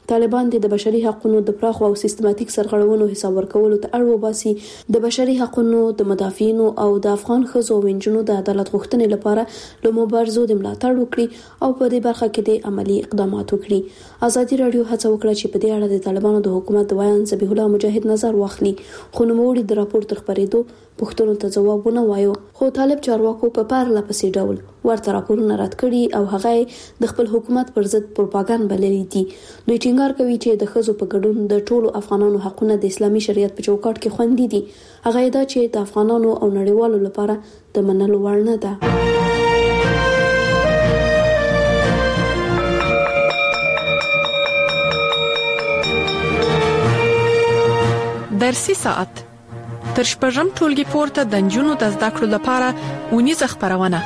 طالبان د بشري حقوقو د پراخ او سیستماتیک سرغړونو حساب ورکولو ته اړ وباسي، د بشري حقوقو د مدافعین او د افغان ښځو او نجونو د عدالت غوښتنې لپاره له مبارزو د ملاتړ وکړي او په دې برخه کې د عملی اقدامات وکړي. ازادي رادیو هڅه وکړه چې په دې اړه د طالبانو د حکومت د ویان ذبیح الله مجاهد نظر واخلي، خو نوموړي د راپور تر خبرېدو پوښتنو ته ځواب ونه وایو. خو طالب چارواکو په پارله پسې ډول ورته راپورونه رد کړي او هغه د خپل حکومت پر ضد پروپاګاندا بللي دي. دوی ټینګار کوي چې د ښځو په ګډون د ټولو افغانانو حقونه د اسلامي شریعت په چوکاټ کې خوندي دي. هغه دا چې د افغانانو او نړیوالو لپاره د منلو وړ نه ده. درسي ساعت تر شپږم ټولګي پورته د نجونو د زده کړو لپاره ونیزه خبرونه.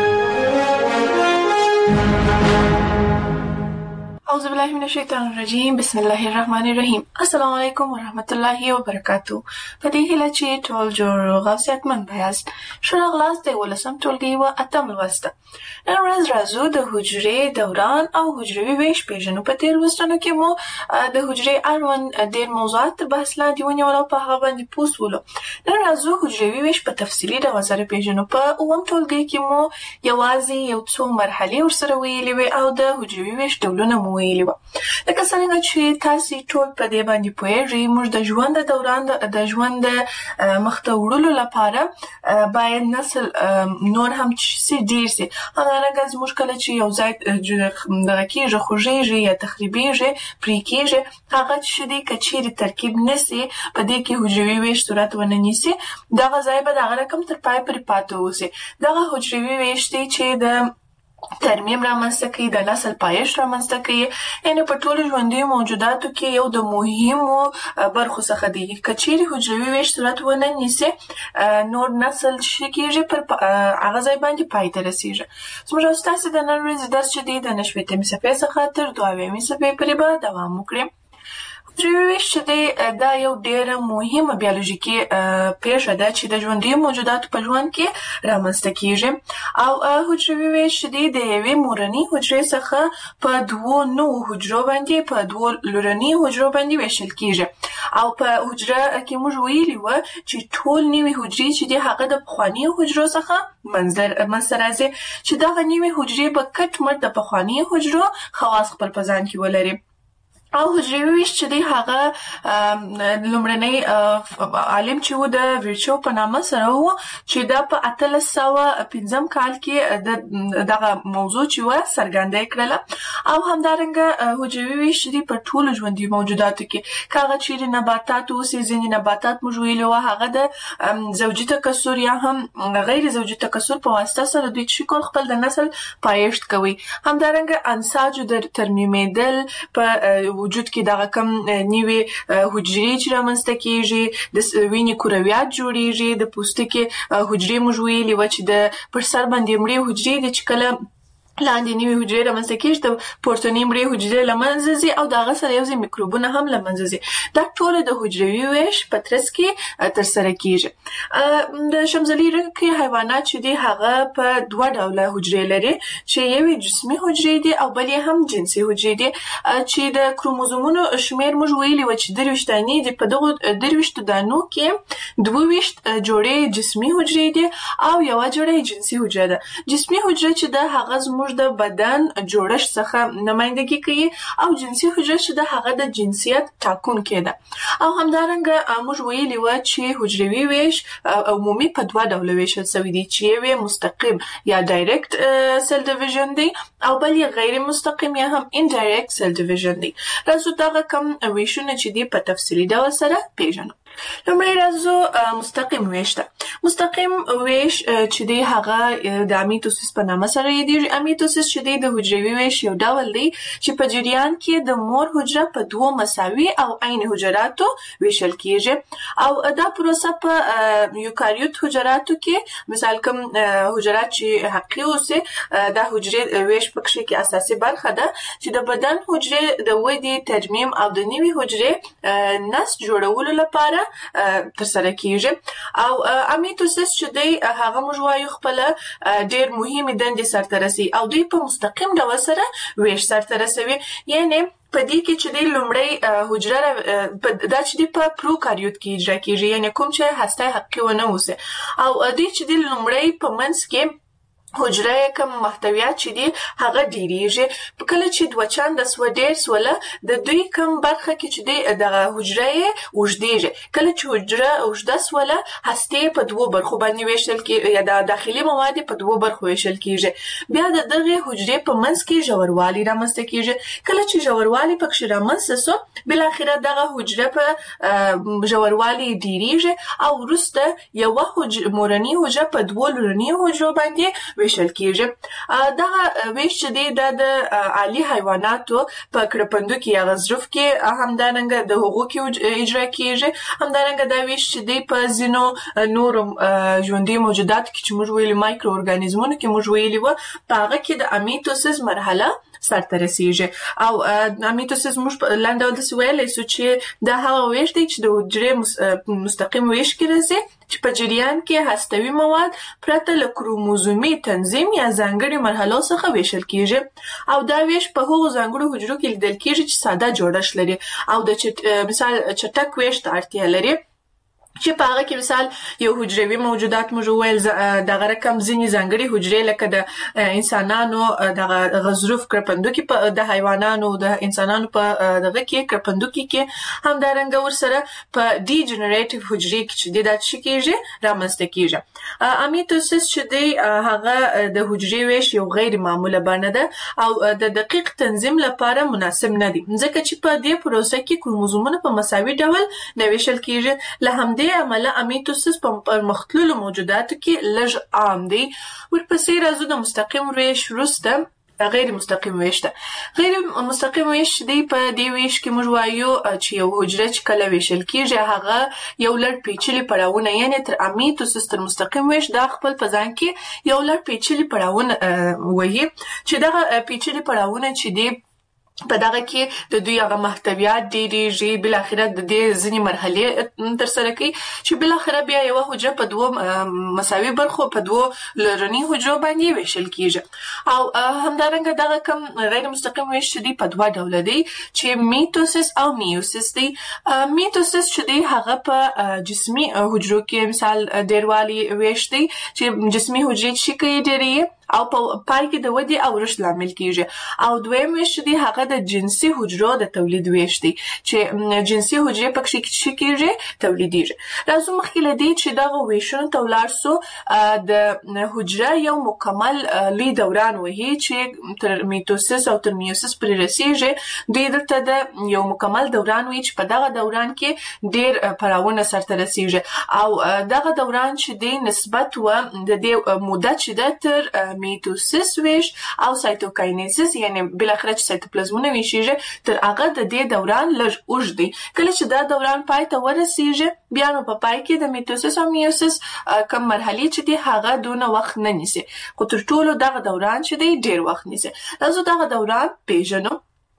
اعوذ بالله من الشیطان الرجیم، بسم الله الرحمن الرحیم. السلام علیکم ورحمت الله وبرکاتو. په دې هیله چې ټول جوړ او صحتمند یاست. ښه راغلاست د 18م ټولګي و 8م لوست. نن ورځ راځو د حجرې دوران او حجروي ویش پیژنو. په تیر لوستونو کې مو د حجرې اړوند ډېر موضوعات بحث لاندې ونیول او په هغه باندې پوس ولو. نن راځو حجروي ویش په تفصیلي ډول سره پیژنو. په 9م ټولګي کې مو یوازې یو څو مرحلې ورسره ویلې وې او د حجروي ویش ډولونه مو ویلي و. لکه څنګه چې تاسو ټول په دې باندې پوهیږئ، موږ د ژوند دوران د ژوند مخته وړلو لپاره باید نسل نور هم چې ډیر سي. همدارنګه زموږ کله چې یو ځای دغه کېږي خوږیږي یا تخریبیږي پرې کېږي، هغه چې د کچېرې ترکیب نسی په دې کې حجروي ویش صورت ونه نیسي، دغه ځای به دغه رقم تر پای پورې پاتې اوسي. دغه حجروي ویش دی چې د ترمیم رامنځته کوي، د نسل پایښت رامنځته کوي. یعنې په ټولو ژوندیو موجوداتو کې یو د مهمو برخو څخه دی. که چیرې حجروي ویش صورت ونه نیسي، نور نسل چې کېږي پر هغه ځای باندې پای ته رسېږي. زموږ او ستاسې د نن ورځې درس چې دی د 9 صفحې څخه تر 2 صفحې پورې به دوام وکړي. حجروي ویش چې دی دا یو ډېره مهمه بیولوژیکي پیښه ده چې د ژوندیو موجوداتو په ژوند کې رامنځته کېږي. او حجروي ویش چې دی د یوې مورنۍ حجرې څخه په 2 نوو حجرو باندې په 2 لورنۍ حجرو باندې ویشل کېږي. او په حجره کې موږ ویلي وو چې ټول نوې حجرې چې دی هغه د پخوانیو حجرو څخه منځته راځي، چې دغه نوې حجرې به کټ مټ د پخوانیو حجرو خواص خپل په ځان کې ولري. او حجروي ویش چې دی هغه لومړنی عالم چې و د ویرچو په نامه سره و، چې دا په 1805 کال کې دغه موضوع چې و څرګنده کړله. او همدارنګه حجروي ویش چې دی په ټولو ژوندیو موجوداتو کې که هغه چیرې نباتات اوسي، ځینې نباتات موږ ویلي وو هغه د زوجي تکثر یا هم غیر زوجي تکثر په واسطه سره دوی چې کول خپل د نسل پایښت کوي. همدارنګه انساجو د ترمیمېدل په وجود کې دغه کم نیوي حجرې چې رامنځته کېږي، د وینې کرویات جوړیږي، د پوستکي حجرې موږ ویلي وو چې د پر سر باندې مړې حجرې دي چې کله لاندې نیوي حجرې رامنځته کېږي د پورتنۍ مړې حجرې له منځه ځي او د هغه سره یو ځای میکروبونه هم له منځه ځي. دا ټول د حجروي ویش په ترڅ کې ترسره کېږي. د شمزلي رنګ کې حیوانات چې دي هغه په 2 ډوله حجرې لري، چې یوې جسمي حجرې دي او بل هم جنسي حجرې دي. چې د کروموزومونو شمیر موږ ویلي و چې 23 دانې دي. په دغو 23 دانو کې 22 جوړې جسمي حجرې دي او یو جوړه جنسي حجره ده. جسمي حجره چې ده هغه زموږ د بدن جوړښت څخه نمائندګي کوي او جنسي حجره چې ده هغه د جنسیت ټاکونکې ده. او همدارنګه موږ ویلي و چې حجروي ویش عمومي په 2 ډوله ویشل شوی دی، چې یو مستقیم یا ډایرکټ سیل ډیویژن دی او بل یې غیر مستقیم یا هم انډایرکټ سیل ډیویژن دی. راځو دغه کم ویشونه چې دی په تفصیلي ډول سره پیژنو. لومړی راځو مستقیم ویش ته. مستقیم ویش چې دی هغه د امیتوسیس په نامه سره یادېږي. امیتوسیس چې دی د حجروي ویش یو ډول دی چې په جریان کې د مور حجره په 2 مساوي او عین حجراتو ویشل کېږي. او دا پروسه په یوکاریوت حجراتو کې مثال کوم حجرات چې حقیقي اوسي، دا حجرې ویش پکې کې اساسي برخه ده چې د بدن حجرې د ودې، ترمیم او د نوي حجرې نسج جوړولو لپاره ترسره کېږي. او امیتوسیس چې دی هغه موږ وایو خپل ډېر مهمې دندې سرته رسي او دوی په مستقیم ډول سره ویش سره رسوي. یعنی په دې کې چې د لومړی حجره دا چې په پروکاریوت کې اجرا کیږي، یعنی کوم چې هسته حقیقي ونه اوسه، او دې چې د لومړی په منځ کې حجره کوم محتویات چې دي هغه ډیریږي. کله چې دوه چنده سو ډیر سوله د دوی کوم برخه کې چې د حجره اوږدېږي. کله چې حجره اوږده سوله هسته په دوه برخو باندې ویشل کیږي، یا د داخلي مواد په دوه برخو ویشل کیږي. بیا د دغه حجره په منځ کې ژوروالی رامنځته کیږي. کله چې ژوروالی پکې رامنځته سو، بل اخره دغه حجره په ژوروالی ډیریږي او وروسته یو مورنی حجره په دوه لورنی حجرو باندې ویشل کیږي. دا ویش چې د عالی حیواناتو په کړپندو کې یا غزرف کې همدارنګه د حقوق اجرا کیږي. همدارنګه دا ویش چې په ځینو نور ژوندۍ موجودات کې چې موږ ویلي مایکرو ارګانیزمونو کې موږ ویلي و، په هغه کې د امیتوسیس مرحله سرته رسیږي. او امیتوسیس موږ په لاندې ډول داسې ویلی سو چې دا هغه ویش دی چې د حجرې مستقیم ویش کې راځي، چې په جریان کې هستوي مواد پرته له کروموزومي تنظیم یا ځانګړي مرحلو څخه ویشل کیږي. او دا ویش په هغو ځانګړو حجرو کې لیدل کیږي چې ساده جوړښت لري او د مثال چټک ویش ته اړتیا لري، چې په هغه کې مثال یو حجروي موجودات موږ ویل دغه رقم ځینې ځانګړي حجرې لکه د انسانانو دغه غضروف کړپندوکي د حیوانانو د انسانانو په دغه کې کړپندوکي کې همدارنګه ورسره په ډي جنریټیو حجرې کې چې دا څه کېږي رامنځته کېږي. امیتوسیس چې دی هغه د حجرې ویش یو غیر معموله بڼه ده او د دقیق تنظیم لپاره مناسب نه دی، ځکه چې په دې پروسه کې کروموزومونه په مساوي ډول نه ویشل کېږي. له همدې عمله امیتوسیس په پرمختللو موجوداتو کې لږ عام دی. ورپسې راځو د مستقیم ویش وروسته غیر مستقیم ویش ته. غیر مستقیم ویش دی په دې ویش کې موږ وایو چې یو حجره چې کله ویشل کېږي هغه یو لړ پیچلي پړاوونه، یعنی تر امیتوسیس تر مستقیم ویش دا خپل په ځان کې یو لړ پیچلي پړاوونه وایي، چې دغه پیچلي پړاوونه چې دی په دغه کې د دوی هغه محتویات ډیریږي، بل اخره د دې ځینې مرحلې تر سره کوي چې بل اخره بیا یو حجره په دوه مساوي برخو په دوه لرنی حجرو باندې ویشل کیږي. او همدارنګه دغه کوم غیر مستقیم ویش دی په دوه ډول دی چې میتوسیس او میوسیس دی. میتوسیس چې دی هغه په جسمي حجرو کې مثال ډیروالی ویش دی چې جسمي حجرې چې کوي ډیری او په پای کې د ودې او رشد لامل کیږي. او دویم ویش دی هغه د جنسي حجرو د تولید ویش دی چې جنسي حجرې پکې چې کیږي تولیدېږي. راځو مخکې له دې چې دغه ویشونو ته ولاړ سو، د حجره یو مکمل لوی دوران وهي چې تر میتوسیس او تر میوسیس پورې رسیږي. دوی دلته د یو مکمل دوران وي چې په دغه دوران کې ډېر پړاوونه سرته رسیږي. او دغه دوران چې دی نسبت و د دې موده چې ده تر میتوسیس ویش او سایتوکاینیسیس، یعنی بل اخر چې سایتوپلازمونه ویشيږي، تر هغه د دې دوران لږ اوږد دی. کله چې دا دوران پای ته ورسیږي بیا نو په پای کې د میتوسیس او میوسیس کوم مرحلې چې دی هغه دونه وخت نه نیسي، خو تر ټولو دغه دوران چې دی ډیر وخت نیسي. راځو دغه دوران پیژنو.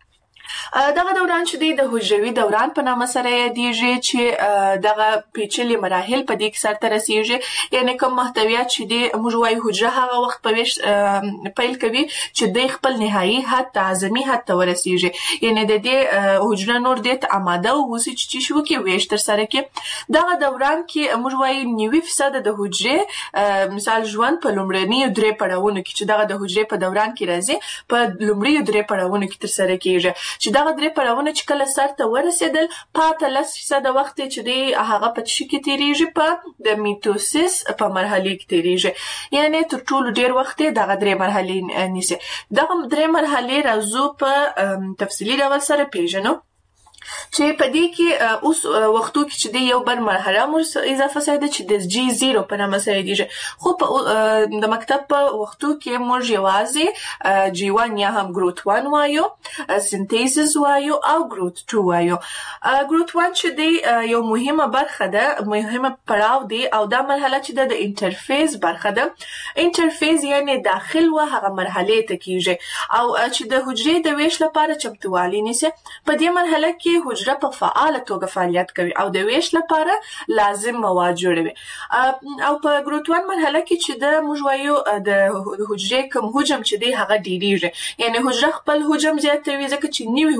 دغه دوران چې دی د حجروي دوران په نامه سره یادېږي، چې دغه پیچلي مراحل په دې کې سرته رسیږي. یعنی کوم محتویات چې دی موږ وایو حجره هغه وخت په ویش پیل کوي چې د خپل نهایي حد تعظیمي حد ته ورسیږي، یعنی د دې حجره نور دې ته آماده اوسي چې شو کې ویش تر سره کې. دغه دوران کې موږ وایو 90% د حجرې مثال ژوند په لومړني 3 پړاوونو کې چې دغه د حجرې په دوران کې راځي په لومړي 3 پړاوونو کې تر سره کېږي، چې دغه 3 پړاوونه چې کله سرته ورسېدل پاته 10% وخت چې دی هغه په څه کې تیریږي په د میتوسیس په مرحله کې تیریږي. یعنی تر ټولو ډیر وخت دغه 3 مرحلې نیسي. دغه 3 مرحلې راځو په تفصیلی ډول سره پیژنو چې په دې کې اوس وختو کې چې د یو بل مرحله مو اضافه شوه چې د G0 په نامه سره دیږي، خو په د مکتب په وختو کې موږ یوازې G1 یا هم ګروت 1 وایو، سنتیسز وایو او ګروت 2 وایو. ګروت 1 چې دی یو مهمه برخه ده، مهمه پړاو دی او دا مرحله چې د انټرفیس برخه ده. انټرفیس یعنی داخل و هغه مرحله ته کیږي او چې د حجرې د ویش لپاره چمتووالی نیسي. په دې مرحله کې کې حجره په فعاله توګه فعالیت کوي او د ویش لپاره لازم مواد جوړوي. او په ګروت 1 مرحله کې چې د موږ وایو د حجرې کوم حجم چې دی هغه ډیریږي، یعنی حجره خپل حجم زیاتوي ځکه چې نوې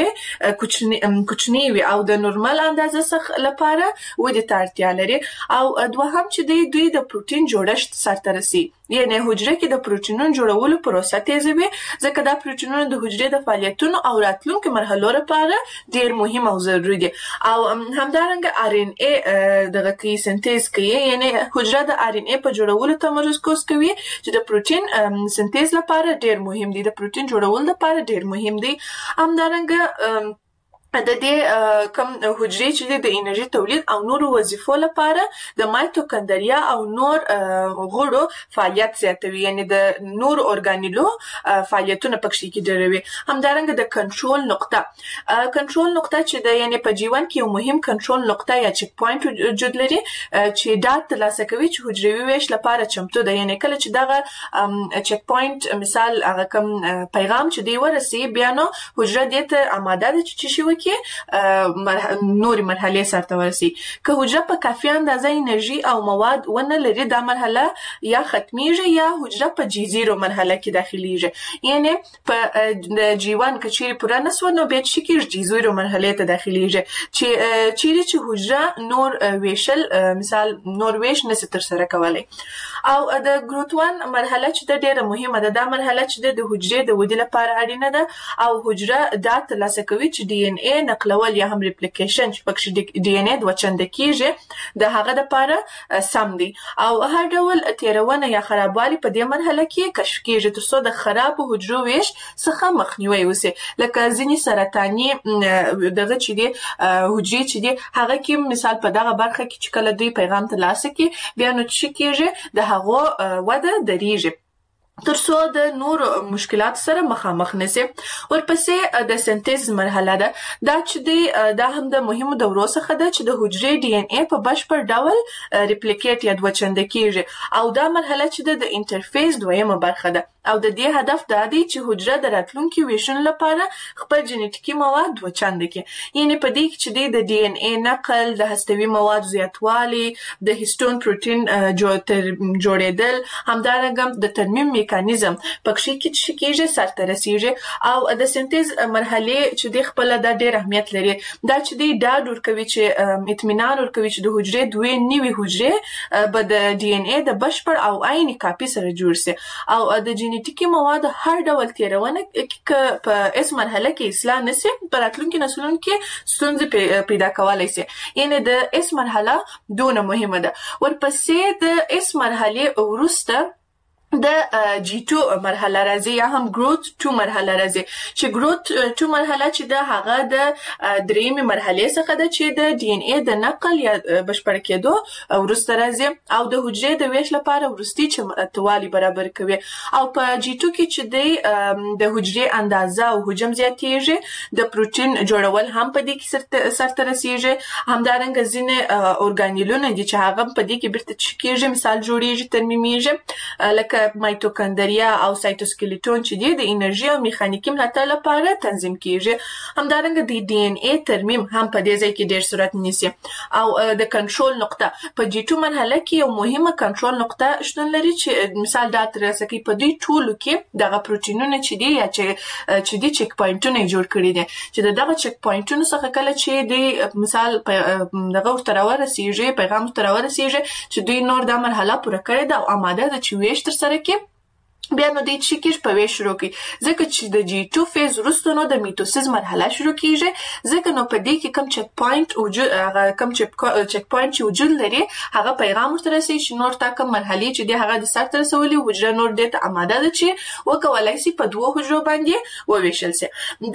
حجرې کوچنی وي او د نورمال اندازه څخه لپاره ودې ته اړتیا لري. او دوهم چې دوی د پروتین جوړښت سرته رسي، یعنی حجره کې د پروتینونو جوړولو پروسه تیزوي ځکه دا پروتینونه د حجرې د فعالیتونو او راتلونکو مرحلو لپاره ډیر مهم او ضروري دي. او همدارنګه آر ان ای دغه کی سنتیز کوي، یعنی حجره د آر ان ای په جوړولو تمرکز کوي چې د پروتین سنتیز لپاره ډیر مهم دي، د پروتین جوړولو لپاره ډیر مهم دي. همدارنګه د دې کوم حجرې چې د انرژي تولید او نورو وظیفو لپاره د مایتوکندریا او نور غړو فعالیت زیاتوي، یعنی د نور اورګانیلو فعالیتونه پکې کېدوي. همدارنګه د کنټرول نقطه چې د یعنی په جیوان کې یو مهم کنټرول نقطه یا چک پوینټ وجود لري چې دا ترلاسه کوي چې حجروي ویش لپاره چمتو ده. یعنی کله چې دغه چک پوینټ مثال هغه کوم پیغام چې دی ورسي بیا نو حجره دې ته آماده ده چې شي کې نوري مرحله سره ورسي. که حجره په کافي اندازه انرژي او مواد ونه لري دا مرحله یا ختميږي یا حجره په G0 مرحله کې داخليږي، یعنی په G1 کې چیرې پوره نسو نو بیا چې کې G0 مرحله ته داخليږي چې حجره نور ویشل مثال نور ویش نس تر سره کولای. او د ګروت 1 مرحله چې د ډیره مهمه ده، دا مرحله چې د حجرې د ودې لپاره اړینه ده او حجره دا ترلاسه کوي چې ډي ان ای نقلول یا هم ریپلیکیشن چې پکې ډي ان ای دوه چنده کیږي د هغه لپاره سم دي. او هر ډول تیرونه یا خرابوالي په دې مرحله کې کشف کیږي ترڅو د خراب حجرو ویش څخه مخنیوي وشي، لکه ځینې سرطاني دغه چې دي حجرې چې دي هغه کې مثال په دغه برخه کې چې کله دوی پیغام ترلاسه کوي بیا نو چې کیږي د هغه وده دریږي ترڅو د نور مشکلات سره مخامخ نشي. ورپسې د سنتیز مرحله ده، دا چې دا هم د مهمو دورو څخه ده چې د حجرې ډي ان ای په بشپړ ډول ریپلیکیټ یا دوه چنده کیږي او دا مرحله چې د انټرفیس دویمه برخه ده او د دې هدف دا دی چې حجره د راتلونکي ویشن لپاره خپل جنټیکي مواد دوه چنده کړي، یعنی په دې کې چې د ډي ان ای نقل، د هستوي مواد زیاتوالی، د هیستون پروتین جوړېدل، همدارنګه د ترمیم میکانیزم پکې کې کېږي سرته رسیږي. او د سنتیز مرحله چې د خپل د ډېر اهمیت لري، دا چې دا ډور کوي چې اطمینان ورکوي چې د حجرې دوه نیوي حجرې به د ډي ان ای د بشپړ او عیني کاپي سره جوړ شي او د جنټیکي مواد هر ډول تیرونه په اس مرحله کې اصلاح نشي په راتلونکي نسلونو کې ستونزې پیدا کولای شي، یعنی د اس مرحله دونه مهمه ده. ورپسې د اس مرحله وروسته د G2 مرحله راځي یا هم ګروت 2 مرحله راځي چې ګروت 2 مرحله چې د هغه د درېمې مرحله څخه ده چې د ډي ان ای د نقل یا بشپړ کېدو ورسته راځي او د حجرې د ویش لپاره ورستي چمتوالي برابر کوي. او په G2 کې چې د حجرې اندازه او حجم زیاتېږي، د پروتین جوړول هم په دې کې سرته رسیږي، همدارنګه ځینې اورګانیلونه دي چې هغه په دې کې بیرته کېږي مثال جوړیږي ترمیمیږي، لکه مایتوکندریا او سایتوسکلیټون چې د انرژي او میخانیکي ملاتړ لپاره تنظیم کیږي. همدارنګه د ډي ان ای ترمیم هم په دې ځای کې ډېر صورت نیسي. او د کنټرول نقطه په G2 مرحله کې یو مهمه کنټرول نقطه شتون لري چې مثال دا ترلاسه کوي په دې ټولو کې دغه پروتینونه چې دي یا چې دي چک پوینټونه جوړ کړي دي چې دغه چک پوینټونو څخه کله چې د مثال دغه ورته ورسیږي پیغام ورته ورسیږي چې دوی نور د مرحله پوره کړي دا او آماده ده چې ویش تر سره کې بیا نو د چیکش په ویش شروع کی ځکه چې د G2 فیز وروسته نو د میټوسیس مرحله شروع کیږي ځکه نو په دې کې کم چک پوینټ وجود هغه کم چک پوینټ چې وجود لري هغه پیغام ورته رسي چې نور تا کوم مرحله چې د هغه د سر تر رسولي حجره نور د آماده ده چې وکولای شي په دوه حجرو باندې وویشل شي.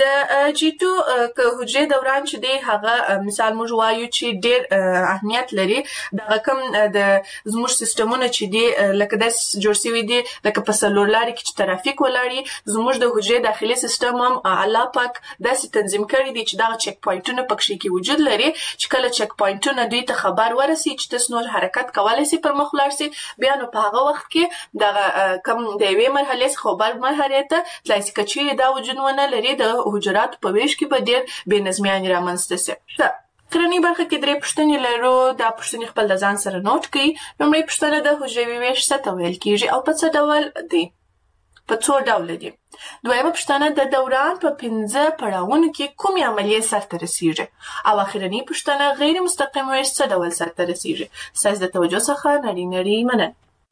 د G2 حجره دوران چې د هغه مثال موږ وایو چې ډېر اهمیت لري د کوم د زموږ سیستمونه چې دی لکه د جوړ شوی دی لکه په لارې کې چې ترافیک ولاړی زموږ د حجرې داخلي سیستم هم الله پاک داسې تنظیم کړی دی چې دا چک پوینټونه پکې کې وجود لري چې کله چک پوینټونه دوی ته خبر ورسي چې تاسو نور حرکت کولای شئ پر مخ لاړ شئ بیا نو په هغه وخت کې دا کم د یوې مرحلې څخه بل مرحلې ته تلای شي چې دا وجود ونه لري د حجرات په ویش کې به ډېر بې نظمیان رامنځته شي. کرنی برخه کې درې پوښتنې لرو. دا پوښتنې خپل د ځان سره نوٹ کړئ. لومړی پوښتنه د حجروي ویش څه ته ویل کیږي او په څه ډول دی؟ په څو ډول دي؟ دویمه پوښتنه د دوران په 15 پړاوونو کې کومې عملیې سرته رسیږي؟ او اخرنی پوښتنه غیر مستقیم ویش څه ډول سرته رسیږي؟ ستاسو د توجه څخه نړۍ مننه.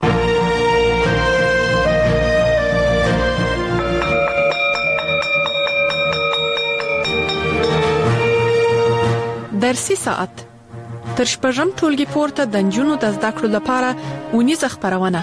درسي ساعت تر شپږم ټولګي پورته د نجونو د زده کړو لپاره ونیزه خبرونه.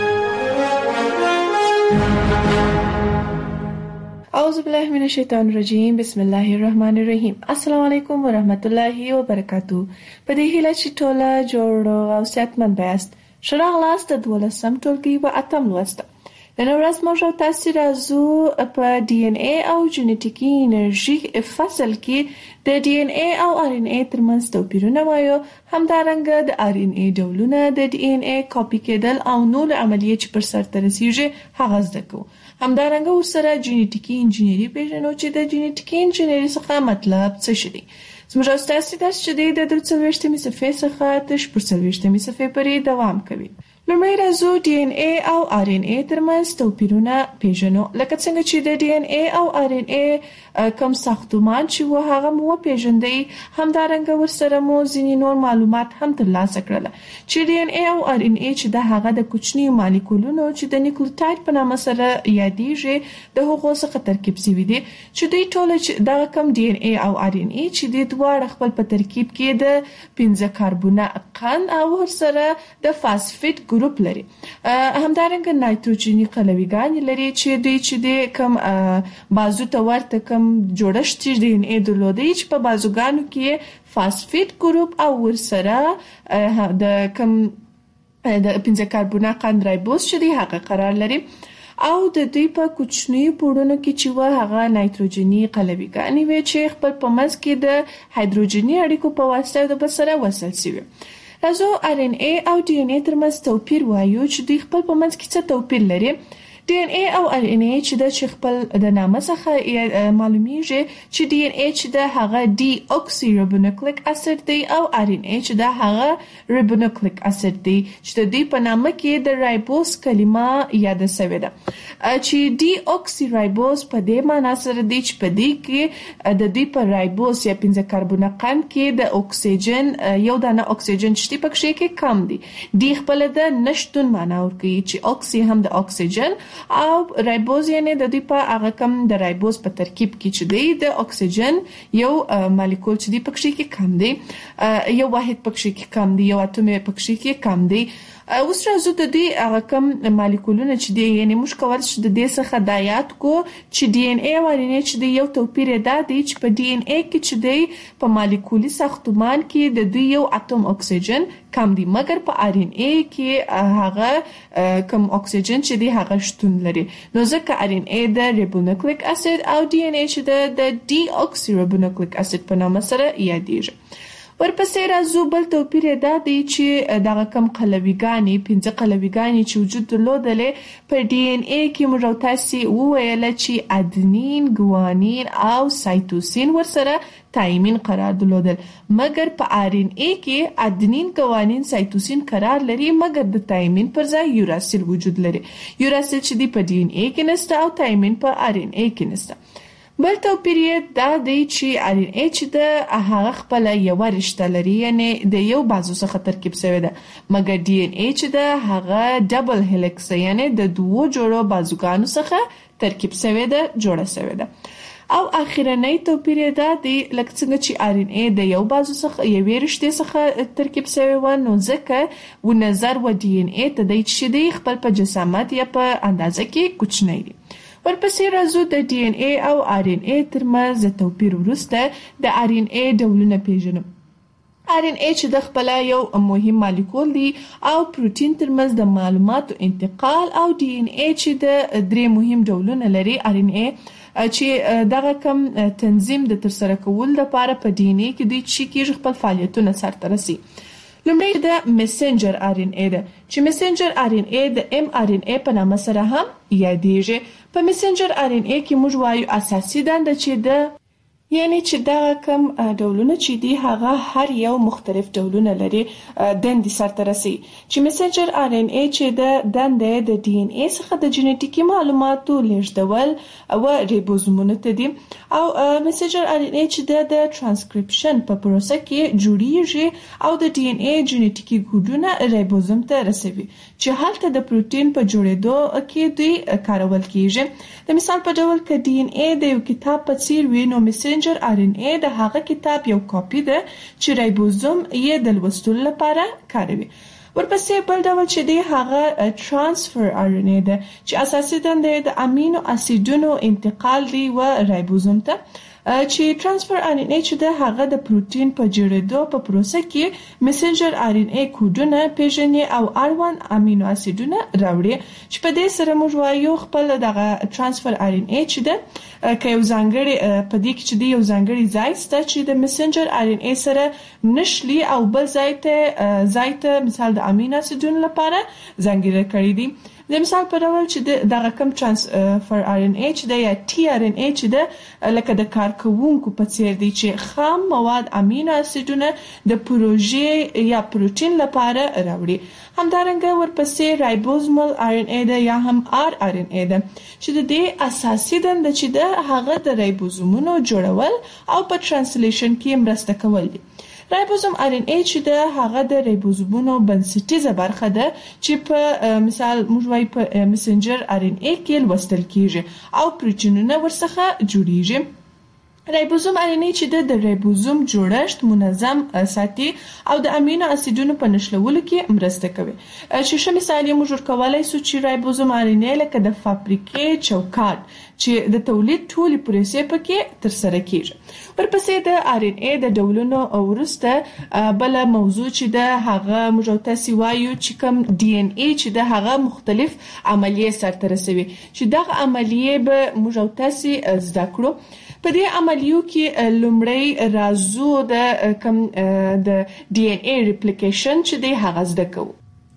اعوذ بالله من الشیطان الرجیم بسم الله الرحمن الرحیم. السلام علیکم ورحمت الله وبرکاتو. په دې هیله چې ټوله جوړ او صحتمند یاست. ښه راغلاست د 12م ټولګي په 8م لوست. نن ورځ موږ تاسو راځو په ډي ان اي او جینټیکي انرژي فصل کې د ډي ان اي او ار ان اي ترمنځ توپیرونه وایو. همدارنګه د ار ان اي ډولونه د ډي ان اي کاپي کېدل او نور عملیات چې پر سرته رسیږي هغه زده کوو. همدارنګه ورسره جینټیکي انجینری پیژنو چې د جینټیکي انجینری څخه مطلب څه شي. زموږ تاسو درس چې د 340 صفحې څخه تر 40 صفحې پورې دوام کوي. لومړی راځو ډي ان اي او ار ان اي ترمنځ توپیرونه پیژنو. لکه څنګه چې د ډي ان اي او ار ان اي کوم ساختمان چې هغه مو پیژندئ همدارنګه ورسره مو ځینې نور معلومات هم ترلاسه کړل چې ډي ان اي او ار ان اي چې د هغه د کوچني مالیکولونو چې د نیوکلیوټاید په نامه سره یادېږي د هغو څخه ترکیب شوي دي چې دوی ټول د کوم ډي ان اي او ار ان اي چې د دواړه خپل په ترکیب کې د 15 کاربونه قند او ورسره د فاسفیټ ګروپ لري. همدارنګه نایتروجني قلویګان لري چې دوی چې د کوم بازو ته ورته کوم جوړښت چې د ان اي درلودي چې په بازوګانو کې فاسفیټ ګروپ او ورسره د کوم د 15 کاربونه قند رایبوز چې دی هغه قرار لري او د دوی په کوچنی پوړونو کې چې هغه نایتروجني قلویګان وي چې خپل په منځ کې د هایدروجني اړیکو په واسطه د بسره وصل شوي. راځو ار ان اي او ډي ان اي ترمنځ توپیر وایو چې دوی خپل په منځ کې څه توپیر لري. ډي ان اي او ار ان اي چې د خپل د نامه څخه معلومیږي چې ډي ان اي چې د هغه ډي اوکسي رایبونوکلیک اسید دی او ار ان اي چې د هغه رایبونوکلیک اسید دی چې د دې په نامه کې د رایبوز کلمه یاد شوې ده چې ډي اوکسي رایبوز په دې معنی سره دی چې په دې کې د دې په رایبوز یا 15 کاربونه قند کې د اکسیجن یو دانه اکسیجن شته پکې کې کم دی. دی خپل د نشټون معنی ورکوي چې اوکسي هم د اکسیجن او رایبوز یعنی د دې په هغه کم د رایبوز په ترکیب کې چې دی د اکسیجن یو مالیکول چې دی پکې کې کم دی یو واحد پکې کې کم دی یو اتوم پکې کې کم دی. اوس راځو د دې هغه کم مالیکولونه چې دی یعنی موږ کولای شو د دې څخه دایات کو چې ډي ان اي او ار ان اي چې دی یو توپیر دی چې په ډي ان اي کې چې دی په مالیکولي ساختمان کې د دوی یو اتوم اکسیجن کم دی مګر په ار ان اي کې هغه کم اکسیجن چې دی هغه شتون لري. نو ځکه ار ان اي د رایبونوکلیک اسید او ډي ان اي چې د ډي اوکسي رایبونوکلیک اسید په نامه سره یادېږي. ورپسې راځو بل توپیر دا دی چې دغه کم قلویګانې 15 قلویګانې چې وجود درلودلې په ډي ان اي کې موږ تاسو وویل چې ادنین ګوانین او سایتوسین ورسره تایمین قرار درلودل مګر په ار ان اي کې ادنین ګوانین سایتوسین قرار لري مګر د تایمین پر ځای یوراسیل وجود لري. یوراسیل چې دی په ډي ان اي کې نشته او تایمین په ار ان اي کې نشته. بل توپیر دا دی چې ار ان اي چې د هغه خپل یو رشته لري یعنی د یو بازو څخه ترکیب شوی ده مګر ډي ان اي چې د هغه ډبل هلیکس یعنی د دوه جوړو بازوګانو څخه ترکیب شوی ده جوړه شوی ده. او اخیرنی توپیر دا دی لکه څنګه چې ار ان اي د یو بازو څخه یو رشته څخه ترکیب شوی و نو ځکه و نظر و ډي ان اي ته د چې دی خپل په جسامت یا په اندازه کې کوچنی دی. ورپسې راځو د ډي ان اي او ار ان اي ترمنځ د توپیر وروسته د ار ان اي ډولونه پیژنو. RNA چې د خپل یو مهم مالیکول دی او پروتین ترمنځ د معلوماتو انتقال او DNA چې د درې مهم ډولونه لري RNA چې دغه کم تنظیم د ترسره کول لپاره په DNA کې د چې کېږي خپل فعالیتونه سرته رسي. لومړی د میسنجر RNA ده چې میسنجر RNA د mRNA په نامه سره هم یادېږي. په میسنجر RNA کې موږ وایو اساسي دنده چې د یعنی چې دا کم ډولونه چې دی هغه هر یو مختلف ډولونه لري دندې سرته رسي. چې میسنجر RNA چې د دنده د DNA څخه د جینټیکي معلوماتو لیږدول او ریبوزومونو ته دي او میسنجر RNA چې د ترانسکریپشن په پروسه کې جوړیږي او د DNA جینټیکي کوډونه ریبوزوم ته رسوي چې هلته د پروتین په جوړېدو کې دوی کارول کیږي. د مثال په ډول ک DNA د یو کتاب په څیر وي نو میسنجر RNA د هغه کتاب یو کاپی ده چې رایبوزوم یې د لوستلو لپاره کاروي. ورپسې بل ډول چې دی هغه ترانسفر RNA ده چې اساسي دنده د امینو اسیدونو انتقال دی و رایبوزوم ته چې ترانسفر RNA چې د هغه د پروتین په جوړېدو په پروسه کې میسنجر RNA کوډونه پیژني او R1 امینو اسیدونه راوړي چې په دې سره موږ وایو خپل دغه ترانسفر RNA چې د که یو ځانګړي په دې کې چې دی یو ځانګړي ځای سته چې د میسنجر RNA سره نشلی او بل ځای ته مثال د امینو اسیدونو لپاره ځانګړي کړی دي. د مثال په ډول چې دغه کم ترانسفر RNA چې د یا tRNA چې د لکه د کارکونکو په څیر دی چې خام مواد امینو اسیدونه د پروژې یا پروتین لپاره راوړي. همدارنګه ورپسې رایبوزومل RNA ده یا هم rRNA ده چې د دې اساسي دنده چې د هغه د رایبوزومونو جوړول او په ترانسلیشن کې مرسته کول دي. رایبوزوم RNA چې د هغه د رایبوزومونو بنسټیزه برخه ده چې په مثال موږ وایو په میسنجر RNA کې لوستل کیږي او پروتینونه ورڅخه جوړیږي. رایبوزوم RNA چې د رایبوزوم جوړښت منظم ساتي او د امینو اسیدونو په نشلولو کې مرسته کوي. چې ښه مثال یې موږ ورکولای شو چې رایبوزوم RNA لکه د فابریکې چوکاټ چې د تولید ټولې پروسې پکې ترسره کیږي. ورپسې د RNA د ډولونو وروسته بل موضوع چې د هغه موږ تاسو وایو چې کوم DNA چې د هغه مختلف عملیې سرته رسوي چې دغه عملیې به موږ تاسو زده کړو. په دې عملیو کې لومړی راځو د کوم د DNA replication چې د هغه زده کوو.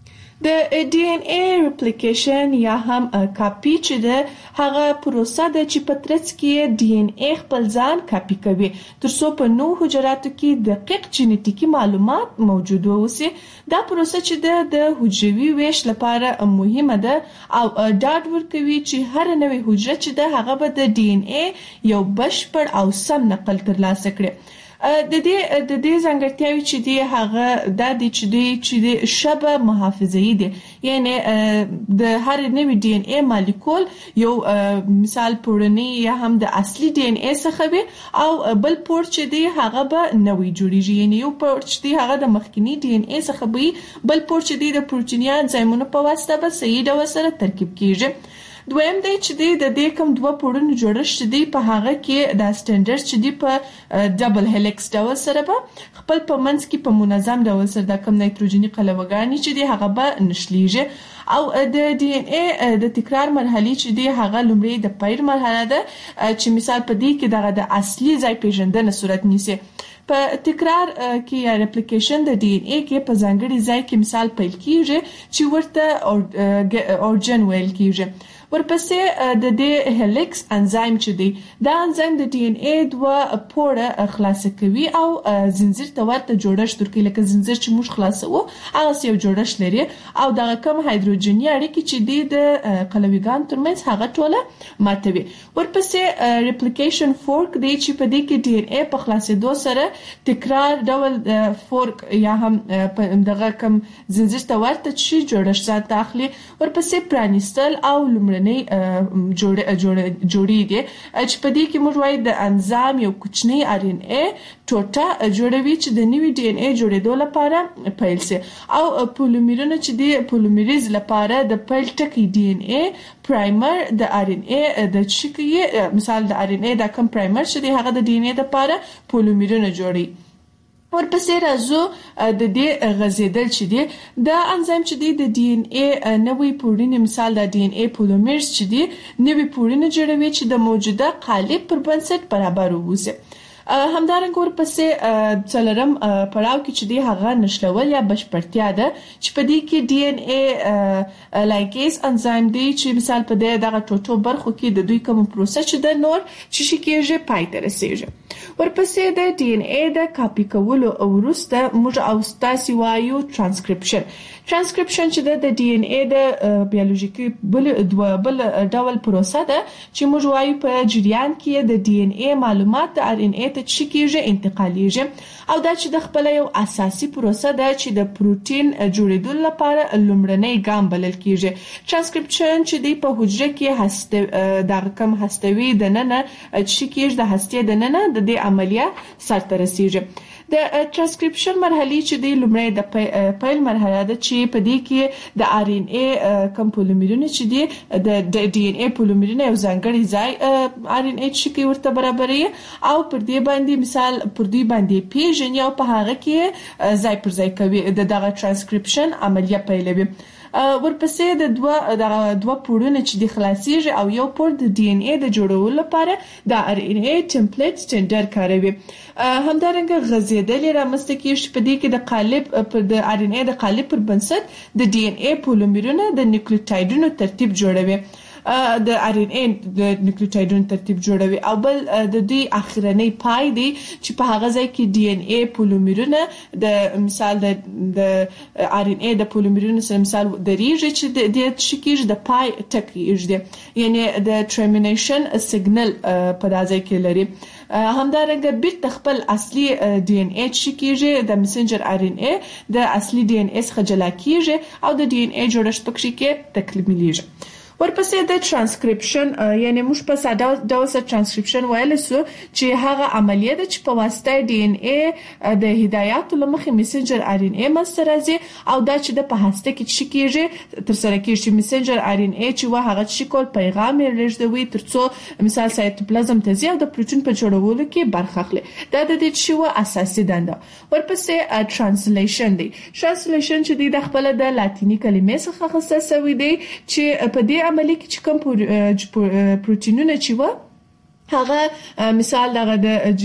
د DNA replication یا هم کاپی چې د هغه پروسه ده چې په ترڅ کې DNA خپل ځان کاپی کوي ترڅو په نوو حجراتو کې دقیق جینټیکي معلومات موجود وي. دا پروسه چې د حجروي ویش لپاره مهمه ده او ډاډ ورکوي چې هر نوې حجره چې ده هغه به د DNA یو بشپړ او سم نقل ترلاسه کړي. د دې ځانګړتیاوې چې دی هغه د دې چې دی شبه محافظه‌ای دي یعنی د هر نوې DNA مالیکول یو مثال پورنی یا هم د اصلي DNA څخه وي او بل پور چې دی هغه به نوې جوړیږي یعنی یو پور چې دی هغه د مخکنی DNA څخه وي بل پور چې دی د پروتینیا انزایمونو په واسطه به صحیح ډول سره ترکیب کیږي. دویم دی چې د دې کوم دوه پورونو جوړښت دی په هغه کې د سټانډرډ چې دی په ډبل هلیکس ډول سره به خپل په منځ کې په منظم ډول سره د کوم نایتروجني قلوه‌ګانې چې دی هغه به نشلیږي او د DNA د تکرار مرحله چې دی هغه لومړی د پیر مرحله ده چې مثال په دې کې دغه د اصلي ځای پیژندنه صورت نیسي. په تکرار کې یا ریپلیکیشن د DNA کې په ځانګړي ځای کې مثال پیل کیږي چې ورته اورجن ویل کیږي. ورپسې د دې هلیکس انزایم چې دی دا انزایم د DNA دوه پوره خلاص کوي او زنجیر ته ورته جوړښت ورکوي لکه زنجیر چې موږ خلاصو هغه یو جوړښت لري او دغه کوم هایدروجني اړیکې چې دی د قلویګان ترمنځ هغه ټوله ماتوي. ورپسې ریپلیکیشن فورک دی چې په دې کې DNA په خلاصېدو سره تکرار ډول فورک یا هم دغه کوم زنجیر ته ورته چې جوړښت ځان اخلي. ورپسې پرانیستل او لومړنۍ جوړې دي چې په دې کې موږ وایو د انزایم یو کوچنی RNA ټوټه جوړوي چې د نوې DNA جوړېدو لپاره پیل سي او پولیمرونه چې دی پولیمریز لپاره د پیل ټکی DNA پرایمر د RNA د چکی مثال د RNA د کوم پرایمر چې دی هغه د DNA لپاره پولیمرونه جوړي. ورپسې راځو د دې غزیدل چې دی د انزیم چې دی د ډي ان اي نوې پروتین مثال د ډي ان اي پولیمرز چې دی نوې پروتین جوړوي چې د موجوده قالب پر بنسټ برابر ووسي. همدارنګه ورپسې څلورم پړاو کې چې دی هغه نشلول یا بشپړتیا ده چې په دې کې ډي ان اي لایګیز انزیم دی چې مثال په دغه ټوټو برخو کې د دوی کوم پروسه چې د نور چې شي کېږي پای ته رسیږي. ورپسې د ډي ان اي د کاپي کولو وروسته موږ او تاسو وایو ترانسکرپشن چې د ډي ان اي د بیولوژیکي بل ډول پروسه ده چې موږ وایو په جریان کې د ډي ان اي معلومات د ار ان اي ته شکیږي انتقالیږي او دا چې د خپل یو اساسي پروسه ده چې د پروتین جوړېدل لپاره لومړنی ګام بلل کیږي. ترانسکرپشن چې دی په حجره کې هسته د کم هستوي د ننه شکیږي د هسته د ننه د دې عملیه سرته رسیږي. د ترانسکرپشن مرحله چې دی لومړی د پیل مرحله ده چې په دې کې د ار ان اي کوم پولیمرونه چې دی د ډي ان اي پولیمرونه یو ځانګړي ځای ار ان اي چې ورته برابرې او پر دې باندې مثال پر دې باندې پیژنې او په هغه کې ځای پر ځای کوي دغه ترانسکرپشن عملیه پیلوي. ورپسې د دوه پورونه چې د خلاصيږي او یو پور د ډي ان اي د جوړولو لپاره د ار ان اي ټمپلیټ سټانډرډ کاروي. همدارنګه غزیدل رامنځته کیږي په دې کې د قالب پر د ار ان اي د قالب پر بنسټ د ډي ان اي پولیمرونه د نیوکلیوټایډونو ترتیب جوړوي د ار ان اي د نیوکلیوټایډونو ترتیب جوړوي او بل د دې اخرنی پای دی چې په هغه ځای کې ډي ان اي پولیمرونه د مثال د ار ان اي د پولیمرونو سره مثال د ریږي چې د شکیږي د پای ټکی یعنی د ټرمینیشن سیګنل په دغه ځای کې لري. همدارنګه بیرته خپل اصلي ډي ان اي چې کیږي د میسنجر ار ان اي د اصلي ډي ان اي څخه جلا کیږي او د ډي ان اي جوړښت پکې کې تکمیلېږي. ورپسې د ترانسکرپشن یعنی موږ په ساده ډول سره ترانسکرپشن ویل سو چې هغه عملیه ده چې په واسطه ډي ان اي د هدایت لمخې میسنجر ار ان اي مستر راځي او دا چې د په هسته کې چې کیږي تر سره کیږي میسنجر ار ان اي چې هغه چې کول پیغام لېږدوي ترڅو مثال سایتوپلازم ته ځي او د پروتین په جوړولو کې برخه اخلي. دا د دې چې اساسي دنده. ورپسې ترانسلیشن دی. ترانسلیشن چې د خپل د لاتینی کلمې څخه اخیستل شوی دی چې په دې عملی کې چې کوم پروتینونه چې هغه مثال دغه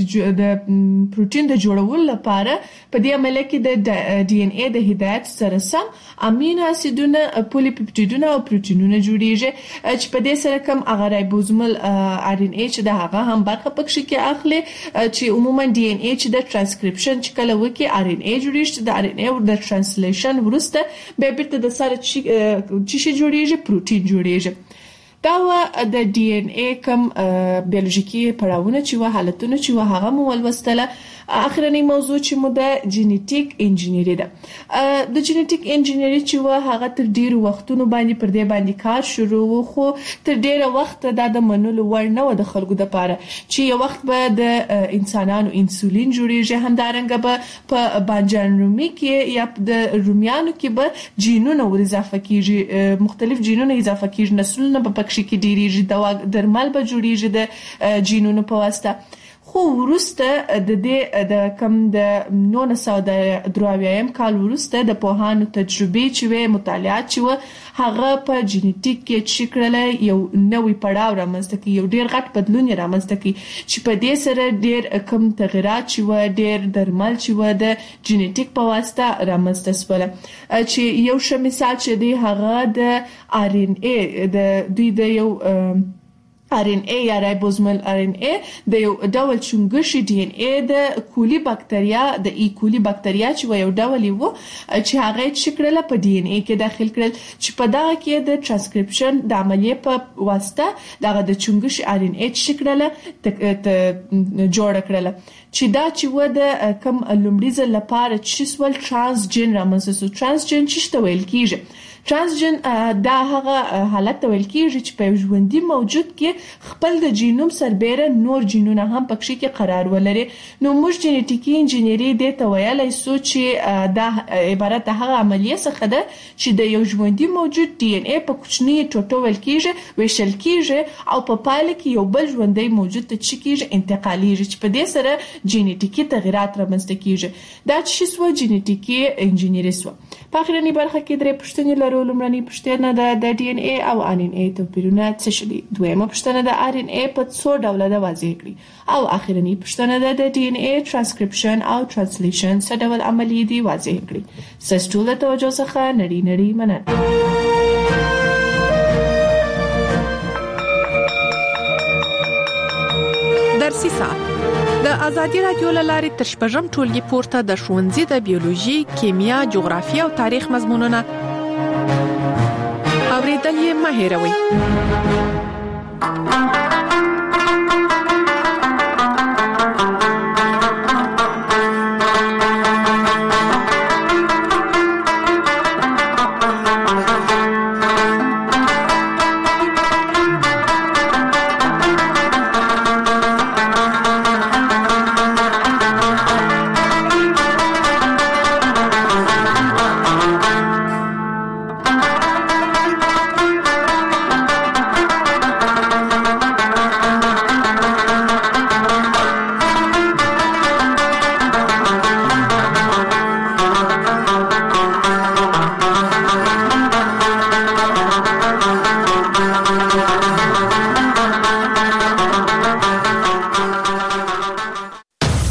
د پروتین د جوړولو لپاره په دې عملیه کې د ډي ان اي د هدایت سره سم امینو اسیدونه پولیپپټیدونه او پروتینونه جوړیږي چې په دې سره کوم هغه رایبوزومل ار ان اي چې د هغه هم برخه پکې کې اخلي چې عموما ډي ان اي چې د ترانسکرپشن چې کله وکي ار ان اي جوړیږي د ار ان اي د ترانسلیشن ورسته به بیرته د سره چې جوړیږي پروتین جوړیږي. دا د ډي ان اي کوم بیولوژیکي پړاوونه چې حالتونه چې هغه مو ولوستله. اخرنی موضوع چې مو د جینیټیک انجینری ده. د جینیټیک انجینری چې هغه تر ډیرو وختونو باندې پر دې باندې کار شروع خو تر ډیره وخت د منلو وړ نه و د خلکو د پاره چې یو وخت به د انسانانو انسولین جوړیږي. همدارنګه به په بانجان رومي کې یا د رومیانو کې به جینونه ور اضافه کیږي مختلف جینونه اضافه کیږي نسلونه په پکې کې ډیریږي دوا درمل به جوړیږي د جینونو په واسطه. خو ورسته د دې د کم د 1983 کال ورسته د پوهانو تجربې چې مطالعات چې هغه په جینیټیک کې چې کړل یو نوې پړاو رامنځته کی یو ډیر غټ بدلون رامنځته کی چې په دې سره ډیر کم تغیرات چې ډیر درمل چې د جینیټیک په واسطه رامنځته شول چې یو ش مثال چې دی هغه د ار ان اي د دوی د یو ار ان اي یا رایبوزومل ار ان اي د یو ډول چونګشي ډي ان اي د کولی بکټریا د ای کولی بکټریا چې یو ډول یو چې هغه شکل په ډي ان اي کې داخل کړل چې په دغه کې د ترانسکرپشن د عملیې په واسطه دغه د چونګشي ار ان اي شکل جوړ کړل چې دا چې د کم لومړي ځل لپاره چې سوال ترانسجن رامنځته ترانسجن چې ویل کیږي. ترانسجن دا هغه حالت ویل کیږي چې په ژوندۍ موجود کې خپل د جینوم سربېره نور جینونه هم پکې کې قرار ولري. نو موږ جینیټیکي انجینری د تویلای سو چې دا عبارت هغه عملیه څخه ده چې د یو ژوندۍ موجود ډي ان اي په کوچنی ټوټو ویل کیږي ویشل کیږي او په پایله کې یو بل ژوندۍ موجود ته چې کیږي انتقالیږي چې په دې سره جینیټیکي تغیرات رامنځته کیږي. دا چې سو جینیټیکي انجینری سو. په اخرنی برخه کې درې پوښتنې لرو. لومړنۍ پوښتنه د ډي ان اي او ار ان اي توپیرونه څه شي. دویمه پوښتنه د ار ان اي په څو ډوله ده واضح کړئ. او اخرنی پوښتنه د ډي ان اي ترانسکرپشن او ترانسلیشن څه ډول عملی دي واضح کړئ. ستاسو له توجه څخه نړۍ مننه. درسي ساعت د ازادي رادیو لارې تر شپږم ټولګي پورته د ښوونځي د بیولوژي، کیمیا، جغرافیه او تاریخ مضمونونه اوریدل یې مه هېروئ.